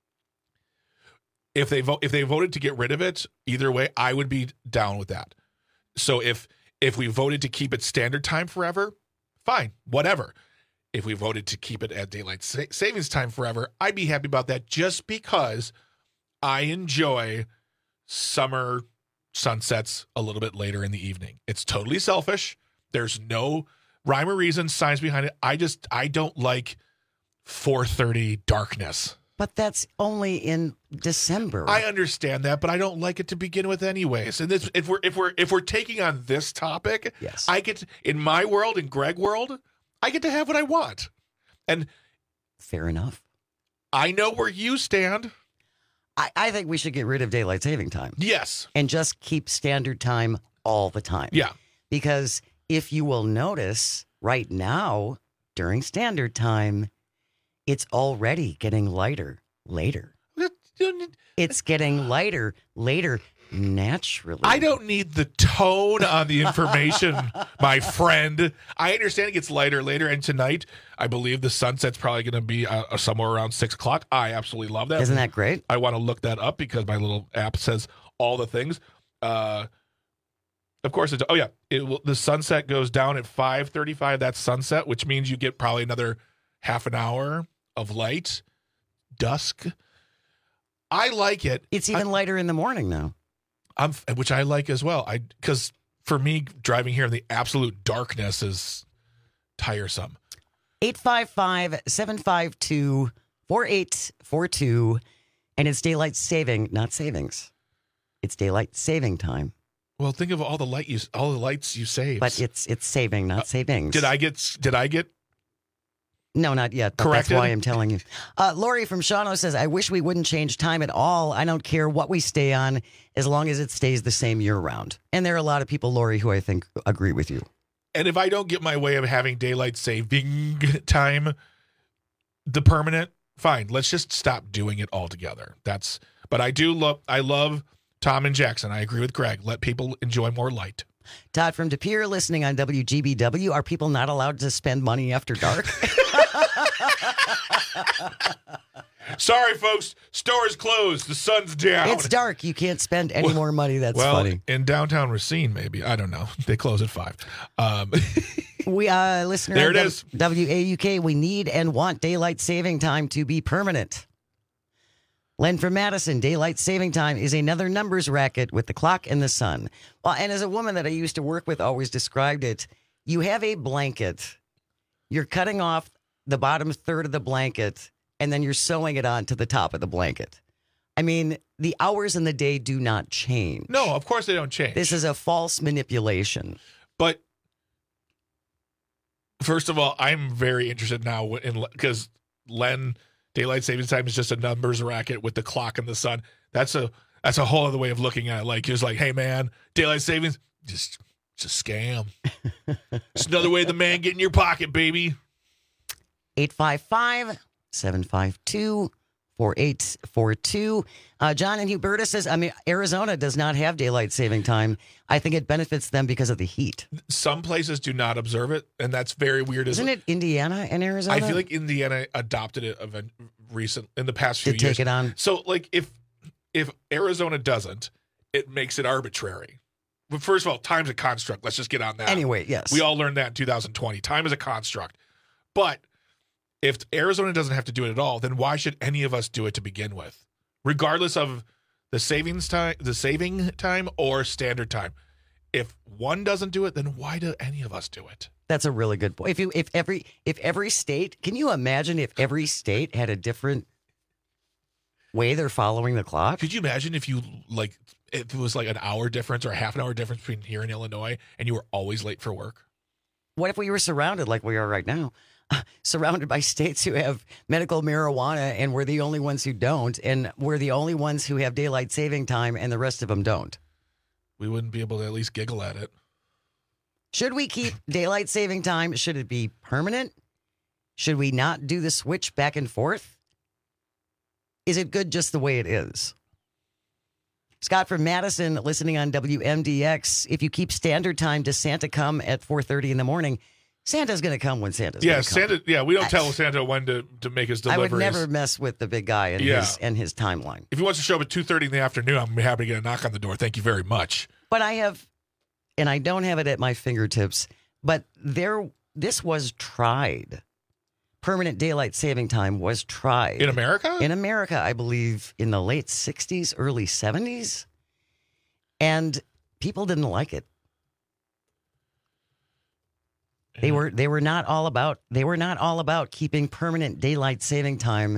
If they vote, if they voted to get rid of it, either way, I would be down with that. So if if we voted to keep it standard time forever, fine, whatever. If we voted to keep it at daylight sa- savings time forever, I'd be happy about that just because I enjoy summer sunsets a little bit later in the evening. It's totally selfish. There's no rhyme or reason, science behind it. I just, I don't like four thirty darkness. But that's only in December. I understand that, but I don't like it to begin with anyways. And this, if we're if we're if we're taking on this topic, yes. I get to, in my world, in Greg world, I get to have what I want. And fair enough. I know where you stand. I, I think we should get rid of daylight saving time. Yes. And just keep standard time all the time. Yeah. Because if you will notice, right now, during standard time, it's already getting lighter later. It's getting lighter later naturally. I don't need the tone on the information, my friend. I understand it gets lighter later. And tonight, I believe the sunset's probably going to be uh, somewhere around six o'clock. I absolutely love that. Isn't that great? I want to look that up because my little app says all the things. Uh, of course, it's, oh, yeah. It will, the sunset goes down at five thirty-five. That's sunset, which means you get probably another half an hour of light, dusk. I like it. It's even I, lighter in the morning now. I'm, which I like as well. I because for me, driving here in the absolute darkness is tiresome. eight five five, seven five two, four eight four two, and it's daylight saving, not savings. It's daylight saving time. Well, think of all the light you, all the lights you saved. But it's it's saving, not savings. Uh, did I get? Did I get? No, not yet. But Corrected? That's why I'm telling you. Uh, Lori from Shawano says, I wish we wouldn't change time at all. I don't care what we stay on as long as it stays the same year round. And there are a lot of people, Lori, who I think agree with you. And if I don't get my way of having daylight saving time, the permanent, fine. Let's just stop doing it altogether. That's. But I do love. I love Tom and Jackson. I agree with Greg. Let people enjoy more light. Todd from De Pere, listening on W G B W. Are people not allowed to spend money after dark? Sorry, folks. Store's closed. The sun's down. It's dark. You can't spend any well, more money. That's well, funny. In downtown Racine, maybe. I don't know. They close at five. Um, we, uh, listener, there it w- is. W A U K, we need and want daylight saving time to be permanent. Len from Madison, daylight saving time is another numbers racket with the clock and the sun. Well, and as a woman that I used to work with always described it, you have a blanket, you're cutting off the bottom third of the blanket, and then you're sewing it on to the top of the blanket. I mean, the hours in the day do not change. No, of course they don't change. This is a false manipulation. But first of all, I'm very interested now in because Len, daylight savings time is just a numbers racket with the clock and the sun. That's a that's a whole other way of looking at it. Like it's like, hey man, daylight savings just it's a scam. It's another way the man get in your pocket, baby. eight five five, seven five two, four eight four two. Uh, John in Huberta says, I mean, Arizona does not have daylight saving time. I think it benefits them because of the heat. Some places do not observe it, and that's very weird. Isn't it Indiana and Arizona? I feel like Indiana adopted it event recent in the past few to years. take it on. So, like, if if Arizona doesn't, it makes it arbitrary. But first of all, time's a construct. Let's just get on that. Anyway, yes. We all learned that in two thousand twenty. Time is a construct. But if Arizona doesn't have to do it at all, then why should any of us do it to begin with? Regardless of the savings time, the saving time or standard time. If one doesn't do it, then why do any of us do it? That's a really good point. If you if every if every state, can you imagine if every state had a different way they're following the clock? Could you imagine if you like if it was like an hour difference or a half an hour difference between here and Illinois and you were always late for work? What if we were surrounded like we are right now? Surrounded by states who have medical marijuana and we're the only ones who don't, and we're the only ones who have daylight saving time and the rest of them don't. We wouldn't be able to at least giggle at it. Should we keep daylight saving time? Should it be permanent? Should we not do the switch back and forth? Is it good just the way it is? Scott from Madison, listening on W M D X. If you keep standard time, does Santa come at four thirty in the morning? Santa's going to come when Santa's yeah, going to come. Santa. Yeah, we don't tell Santa when to, to make his deliveries. I would never mess with the big guy and Yeah. his and his timeline. If he wants to show up at two thirty in the afternoon, I'm happy to get a knock on the door. Thank you very much. But I have, and I don't have it at my fingertips, but there, this was tried. Permanent daylight saving time was tried. In America? In America, I believe in the late sixties, early seventies. And people didn't like it. They were they were not all about they were not all about keeping permanent daylight saving time,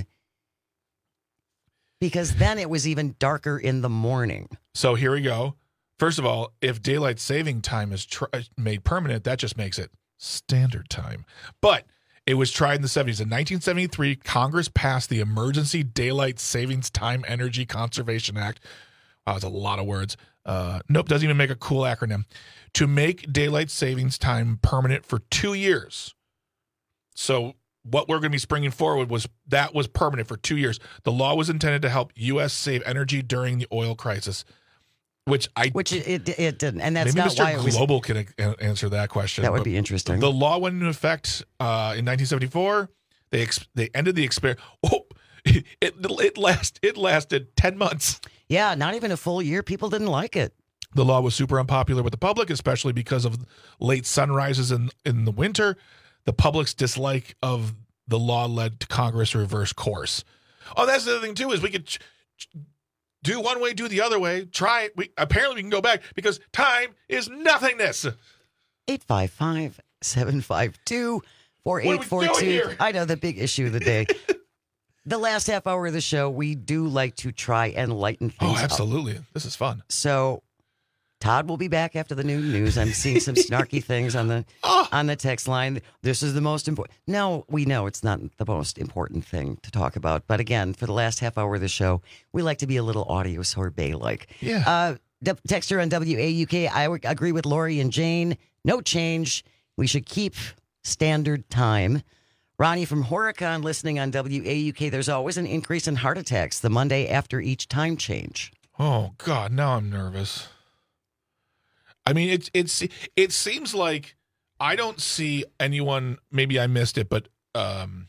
because then it was even darker in the morning. So here we go. First of all, if daylight saving time is tr- made permanent, that just makes it standard time. But it was tried in the seventies. In nineteen seventy-three, Congress passed the Emergency Daylight Savings Time Energy Conservation Act. Wow, that's a lot of words. Uh, nope, doesn't even make a cool acronym. To make daylight savings time permanent for two years. So what we're going to be springing forward was that was permanent for two years. The law was intended to help U S save energy during the oil crisis, which I which it it, it didn't, and that's maybe not Mister why it was. Global can a- answer that question. That would But be interesting. The law went into effect uh, in nineteen seventy-four. They ex- they ended the experiment. Oh, it it last it lasted ten months. Yeah, not even a full year. People didn't like it. The law was super unpopular with the public, especially because of late sunrises in, in the winter. The public's dislike of the law led to Congress to reverse course. Oh, that's the other thing, too, is we could ch- ch- do one way, do the other way. Try it. We, apparently, we can go back because time is nothingness. eight five five, seven five two, four eight four What are we two. doing here? I know, the big issue of the day. The last half hour of the show, we do like to try and lighten things Oh, up. absolutely. This is fun. So Todd will be back after the noon news. I'm seeing some snarky things on the Oh. on the text line. This is the most important. No, we know it's not the most important thing to talk about. But again, for the last half hour of the show, we like to be a little audio sorbet-like. Yeah. Uh, D- texter on W A U K, I would agree with Lori and Jane. No change. We should keep standard time. Ronnie from Horicon listening on W A U K. There's always an increase in heart attacks the Monday after each time change. Oh, God, now I'm nervous. I mean, it's it's it seems like I don't see anyone. Maybe I missed it, but um,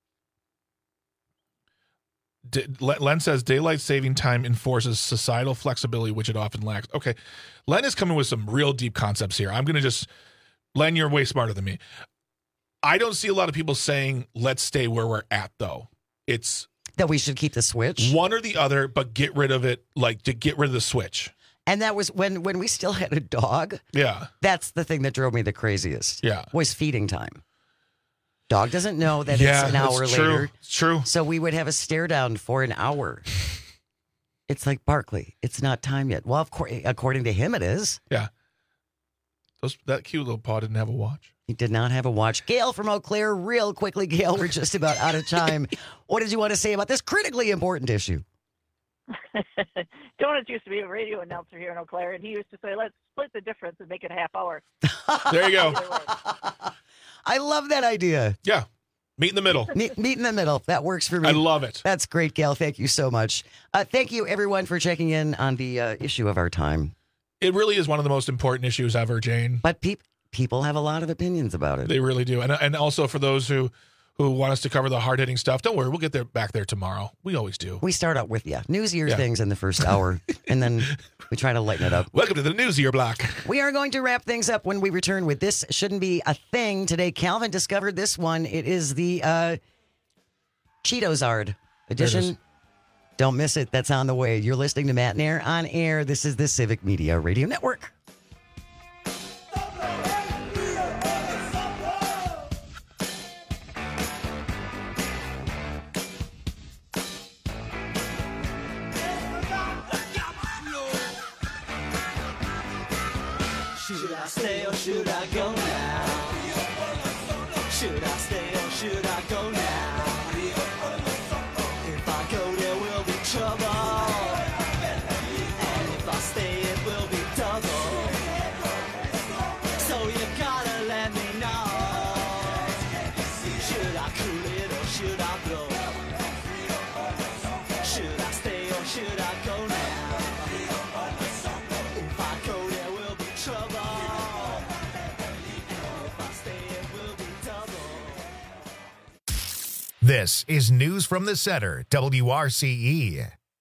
D- Len says daylight saving time enforces societal flexibility, which it often lacks. Okay, Len is coming with some real deep concepts here. I'm going to just Len, you're way smarter than me. I don't see a lot of people saying let's stay where we're at, though. It's that we should keep the switch, one or the other, but get rid of it. Like to get rid of the switch. And that was when when we still had a dog. Yeah. That's the thing that drove me the craziest. Yeah. Was feeding time. Dog doesn't know that Yeah, it's an hour it's later. true. It's true. So we would have a stare down for an hour. It's like, Barkley, it's not time yet. Well, of course, according to him, it is. Yeah. Those, that cute little paw didn't have a watch. He did not have a watch. Gail from Eau Claire, real quickly, Gail, we're just about out of time. What did you want to say about this critically important issue? Donuts used to be a radio announcer here in Eau Claire, and he used to say, let's split the difference and make it a half hour. There you go. I love that idea. Yeah. Meet in the middle. Meet, meet in the middle. That works for me. I love it. That's great, Gail. Thank you so much. Uh, thank you, everyone, for checking in on the uh, issue of our time. It really is one of the most important issues ever, Jane. But pe- people have a lot of opinions about it. They really do. And and also for those who, who want us to cover the hard-hitting stuff, don't worry. We'll get there back there tomorrow. We always do. We start out with, yeah, newsier Yeah. things in the first hour, and then we try to lighten it up. Welcome to the Newsier Block. We are going to wrap things up when we return with This Shouldn't Be a Thing. Today, Calvin discovered this one. It is the uh, Cheetozard edition. Don't miss it. That's on the way. You're listening to Matt and Air on air. This is the Civic Media Radio Network. Should I stay or should I go now? Should I stay or should I go now? If I go, there will be trouble. And if I stay, it will be double. So you gotta let me know. Should I cool it or should I blow? Should I stay or should I go now? This is News from the Center, W R C E.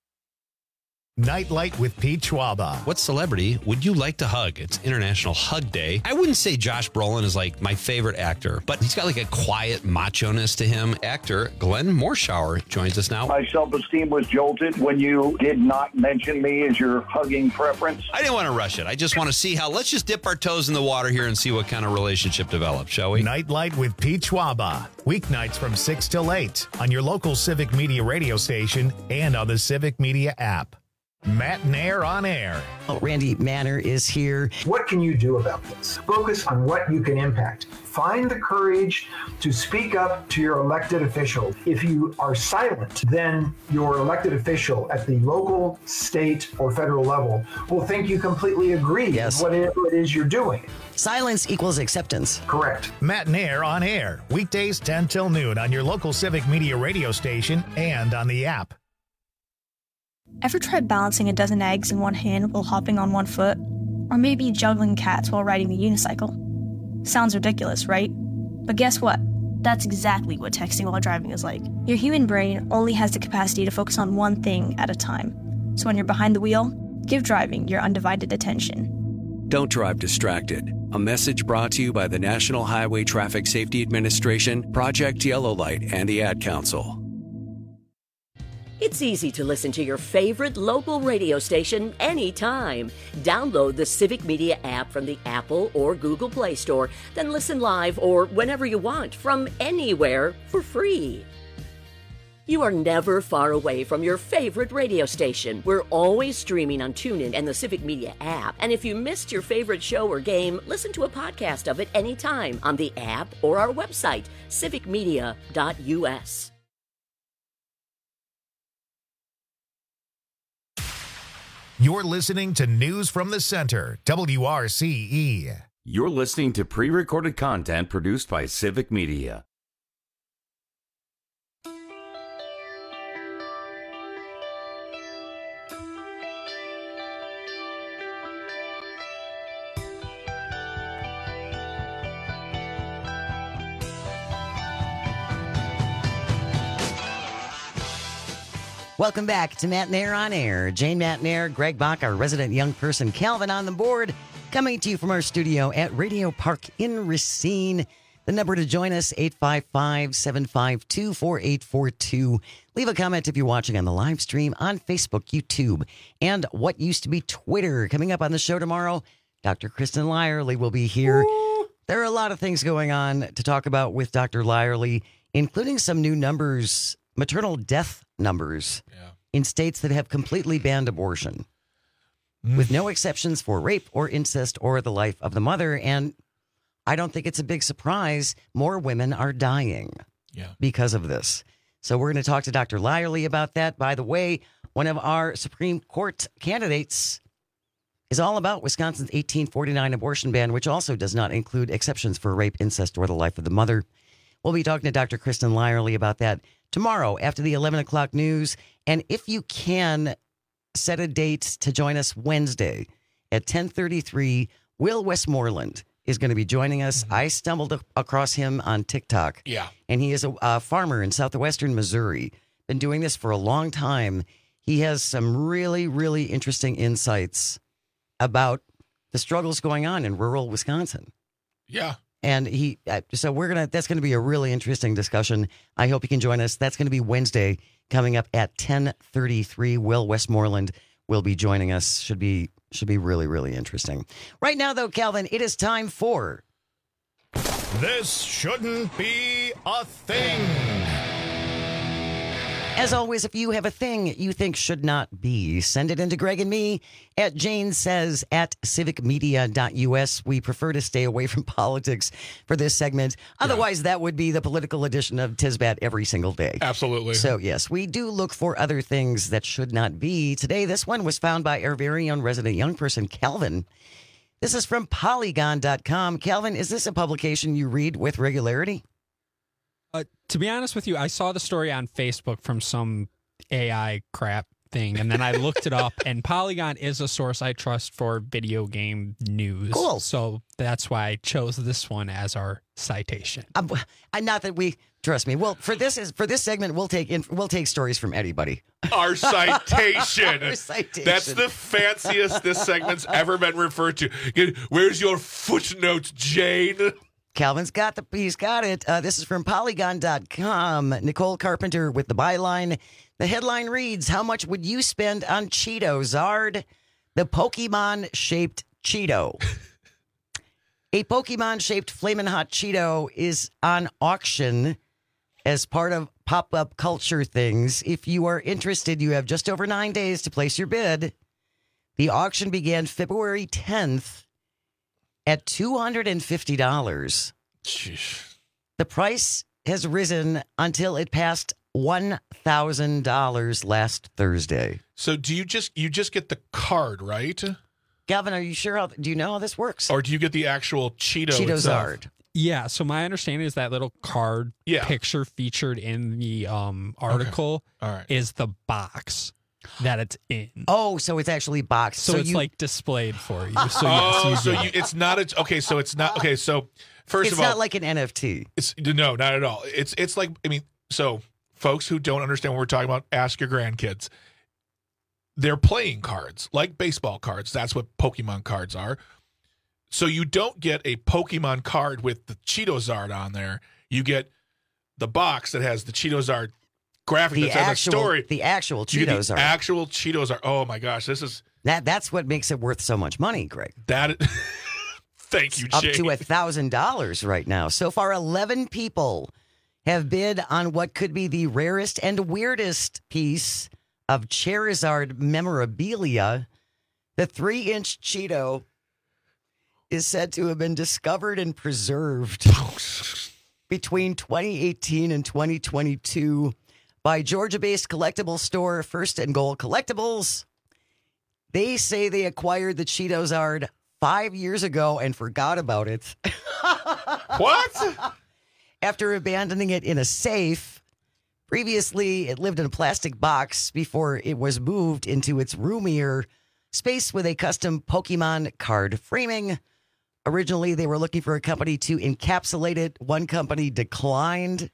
Nightlight with Pete Schwaba. What celebrity would you like to hug? It's International Hug Day. I wouldn't say Josh Brolin is like my favorite actor, but he's got like a quiet macho-ness to him. Actor Glenn Morshower joins us now. My self-esteem was jolted when you did not mention me as your hugging preference. I didn't want to rush it. I just want to see how, let's just dip our toes in the water here and see what kind of relationship develops, shall we? Nightlight with Pete Schwaba. Weeknights from six till eight on your local Civic Media radio station and on the Civic Media app. Matt Nair on air. Oh, Randy Manner is here. What can you do about this? Focus on what you can impact. Find the courage to speak up to your elected official. If you are silent, then your elected official at the local, state, or federal level will think you completely agree yes. with whatever it is you're doing. Silence equals acceptance. Correct. Matt Nair on air. Weekdays ten till noon on your local Civic Media radio station and on the app. Ever tried balancing a dozen eggs in one hand while hopping on one foot? Or maybe juggling cats while riding a unicycle? Sounds ridiculous, right? But guess what? That's exactly what texting while driving is like. Your human brain only has the capacity to focus on one thing at a time. So when you're behind the wheel, give driving your undivided attention. Don't drive distracted. A message brought to you by the National Highway Traffic Safety Administration, Project Yellow Light, and the Ad Council. It's easy to listen to your favorite local radio station anytime. Download the Civic Media app from the Apple or Google Play Store, then listen live or whenever you want from anywhere for free. You are never far away from your favorite radio station. We're always streaming on TuneIn and the Civic Media app. And if you missed your favorite show or game, listen to a podcast of it anytime on the app or our website, civic media dot u s. You're listening to News from the Center, W R C E. You're listening to pre-recorded content produced by Civic Media. Welcome back to Matt Nair on Air. Jane Matt Nair, Greg Bach, our resident young person, Calvin on the board, coming to you from our studio at Radio Park in Racine. The number to join us, eight five five, seven five two, four eight four two. Leave a comment if you're watching on the live stream on Facebook, YouTube, and what used to be Twitter. Coming up on the show tomorrow, Doctor Kristen Lyerly will be here. Ooh. There are a lot of things going on to talk about with Doctor Lyerly, including some new numbers, maternal death numbers yeah. in states that have completely banned abortion, mm. with no exceptions for rape or incest or the life of the mother. And I don't think it's a big surprise. More women are dying yeah. because of this. So we're going to talk to Doctor Lyerly about that. By the way, one of our Supreme Court candidates is all about Wisconsin's eighteen forty-nine abortion ban, which also does not include exceptions for rape, incest, or the life of the mother. We'll be talking to Doctor Kristen Lyerly about that tomorrow after the eleven o'clock news. And if you can, set a date to join us Wednesday at ten thirty-three. Will Westmoreland is going to be joining us. Mm-hmm. I stumbled across him on TikTok. Yeah. And he is a, a farmer in southwestern Missouri. Been doing this for a long time. He has some really, really interesting insights about the struggles going on in rural Wisconsin. Yeah. And he, so we're going to, that's going to be a really interesting discussion. I hope you can join us. That's going to be Wednesday coming up at ten thirty-three. Will Westmoreland will be joining us. Should be, should be really, really interesting. Right now, though, Calvin, it is time for This Shouldn't Be a Thing. As always, if you have a thing you think should not be, send it into Greg and me at Jane Says at civic media dot u s. We prefer to stay away from politics for this segment. Otherwise, yeah. that would be the political edition of Tisbat every single day. Absolutely. So, yes, we do look for other things that should not be. Today, this one was found by our very own resident young person, Calvin. This is from polygon dot com. Calvin, is this a publication you read with regularity? Uh, to be honest with you, I saw the story on Facebook from some A I crap thing, and then I looked it up, and Polygon is a source I trust for video game news. Cool. So that's why I chose this one as our citation. Um, not that we Trust me. Well, for this is for this segment, we'll take in, we'll take stories from anybody. Our citation. Our citation. That's the fanciest this segment's ever been referred to. Where's your footnote, Jane? Calvin's got the he's got it. Uh, this is from Polygon dot com. Nicole Carpenter with the byline. The headline reads, "How much would you spend on Cheeto Zard, the Pokemon-shaped Cheeto?" A Pokemon-shaped Flamin' Hot Cheeto is on auction as part of pop-up culture things. If you are interested, you have just over nine days to place your bid. The auction began February tenth at two hundred fifty dollars. Jeez. The price has risen until it passed one thousand dollars last Thursday. So do you just you just get the card, right? Gavin, are you sure? How, do you know how this works? Or do you get the actual Cheeto Cheeto itself? Zard. Yeah, so my understanding is that little card Yeah. picture featured in the um, article All right. is the box that it's in. Oh, so it's actually boxed. So, So it's you- like displayed for you. So oh, yes, so you you, get it. it's not a okay. So it's not okay. So first It's of all, not like an N F T. It's no, not at all. It's it's like I mean, so folks who don't understand what we're talking about, ask your grandkids. They're playing cards, like baseball cards. That's what Pokemon cards are. So you don't get a Pokemon card with the Cheeto Zard on there. You get the box that has the Cheeto Zard graphic The that's in the actual, story. the actual You get Cheetos the are. actual Cheetos are. Oh my gosh, this is That that's what makes it worth so much money, Greg. that. Thank you, Up Jane. to a thousand dollars right now. So far, eleven people have bid on what could be the rarest and weirdest piece of Charizard memorabilia. The three-inch Cheeto is said to have been discovered and preserved between twenty eighteen and twenty twenty-two by Georgia-based collectible store First and Goal Collectibles. They say they acquired the Cheeto Zard five years ago and forgot about it. What? After abandoning it in a safe. Previously, it lived in a plastic box before it was moved into its roomier space with a custom Pokemon card framing. Originally, they were looking for a company to encapsulate it. One company declined.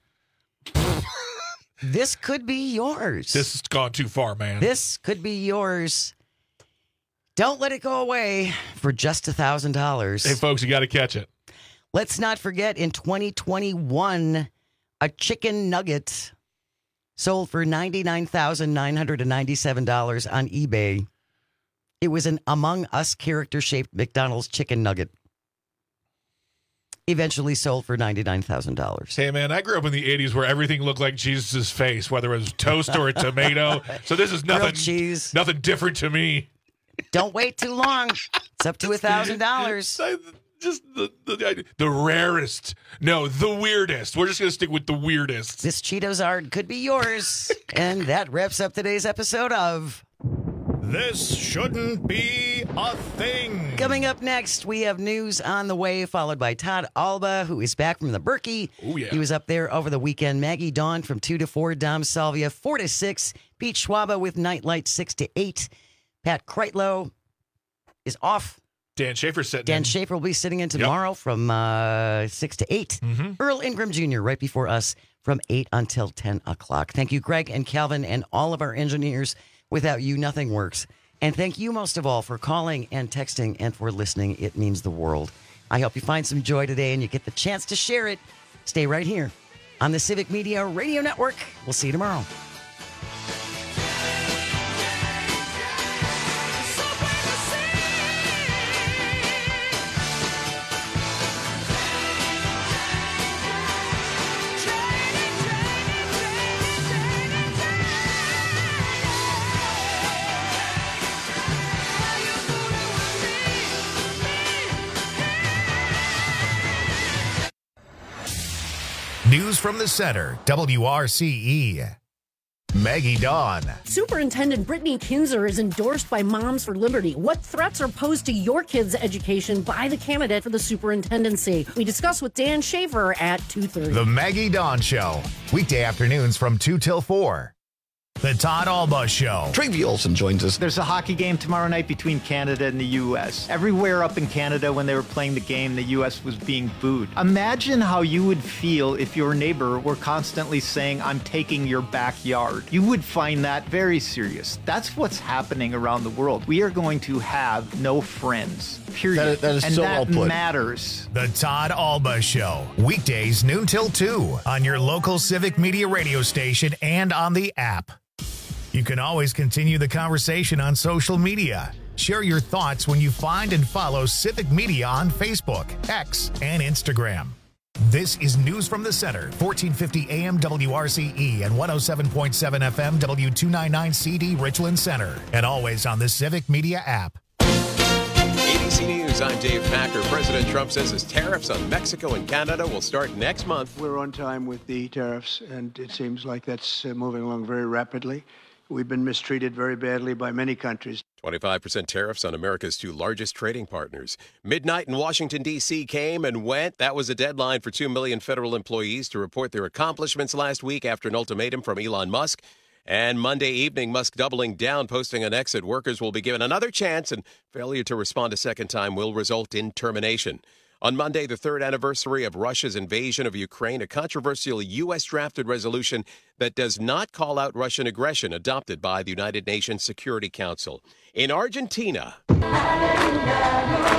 This could be yours. This has gone too far, man. This could be yours. Don't let it go away for just a thousand dollars. Hey, folks, you got to catch it. Let's not forget, in twenty twenty-one, a chicken nugget sold for ninety-nine thousand nine hundred ninety-seven dollars on eBay. It was an Among Us character-shaped McDonald's chicken nugget. Eventually sold for ninety-nine thousand dollars. Hey, man, I grew up in the eighties where everything looked like Jesus' face, whether it was toast or a tomato. So this is nothing, Grilled cheese. nothing different to me. Don't wait too long. It's up to a thousand dollars. Just the, the the rarest. No, the weirdest. We're just going to stick with the weirdest. This Cheeto Zard could be yours. And that wraps up today's episode of This Shouldn't Be a Thing. Coming up next, we have news on the way, followed by Todd Alba, who is back from the Berkey. Oh, yeah. He was up there over the weekend. Maggie Dawn from two to four, Dom Salvia four to six, Pete Schwaba with Nightlight six to eight. Pat Kreitlow is off. Dan Schaefer sitting Dan in. Schaefer will be sitting in tomorrow from uh, six to eight. Mhm. Earl Ingram Junior right before us from eight until ten o'clock. Thank you, Greg and Calvin, and all of our engineers. Without you, nothing works. And thank you most of all for calling and texting and for listening. It means the world. I hope you find some joy today and you get the chance to share it. Stay right here on the Civic Media Radio Network. We'll see you tomorrow. News from the center, W R C E. Maggie Dawn. Superintendent Brittany Kinzer is endorsed by Moms for Liberty. What threats are posed to your kids' education by the candidate for the superintendency? We discuss with Dan Schaefer at two thirty. The Maggie Dawn Show. Weekday afternoons from two till four. The Todd Alba Show. Travi Olson joins us. There's a hockey game tomorrow night between Canada and the U S. Everywhere up in Canada when they were playing the game, the U S was being booed. Imagine how you would feel if your neighbor were constantly saying, I'm taking your backyard. You would find that very serious. That's what's happening around the world. We are going to have no friends. Period. That, that is and so that well put. matters. The Todd Alba Show. Weekdays noon till two on your local Civic Media radio station and on the app. You can always continue the conversation on social media. Share your thoughts when you find and follow Civic Media on Facebook, X, and Instagram. This is News from the Center, fourteen fifty A M W R C E and one oh seven point seven F M W two ninety-nine C D Richland Center, and always on the Civic Media app. A B C News, I'm Dave Packer. President Trump says his tariffs on Mexico and Canada will start next month. We're on time with the tariffs, and it seems like that's uh, moving along very rapidly. We've been mistreated very badly by many countries. twenty-five percent tariffs on America's two largest trading partners. Midnight in Washington, D C came and went. That was a deadline for two million federal employees to report their accomplishments last week after an ultimatum from Elon Musk. And Monday evening, Musk doubling down, posting an exit. Workers will be given another chance, and failure to respond a second time will result in termination. On Monday, the third anniversary of Russia's invasion of Ukraine, a controversial U S drafted resolution that does not call out Russian aggression adopted by the United Nations Security Council. In Argentina...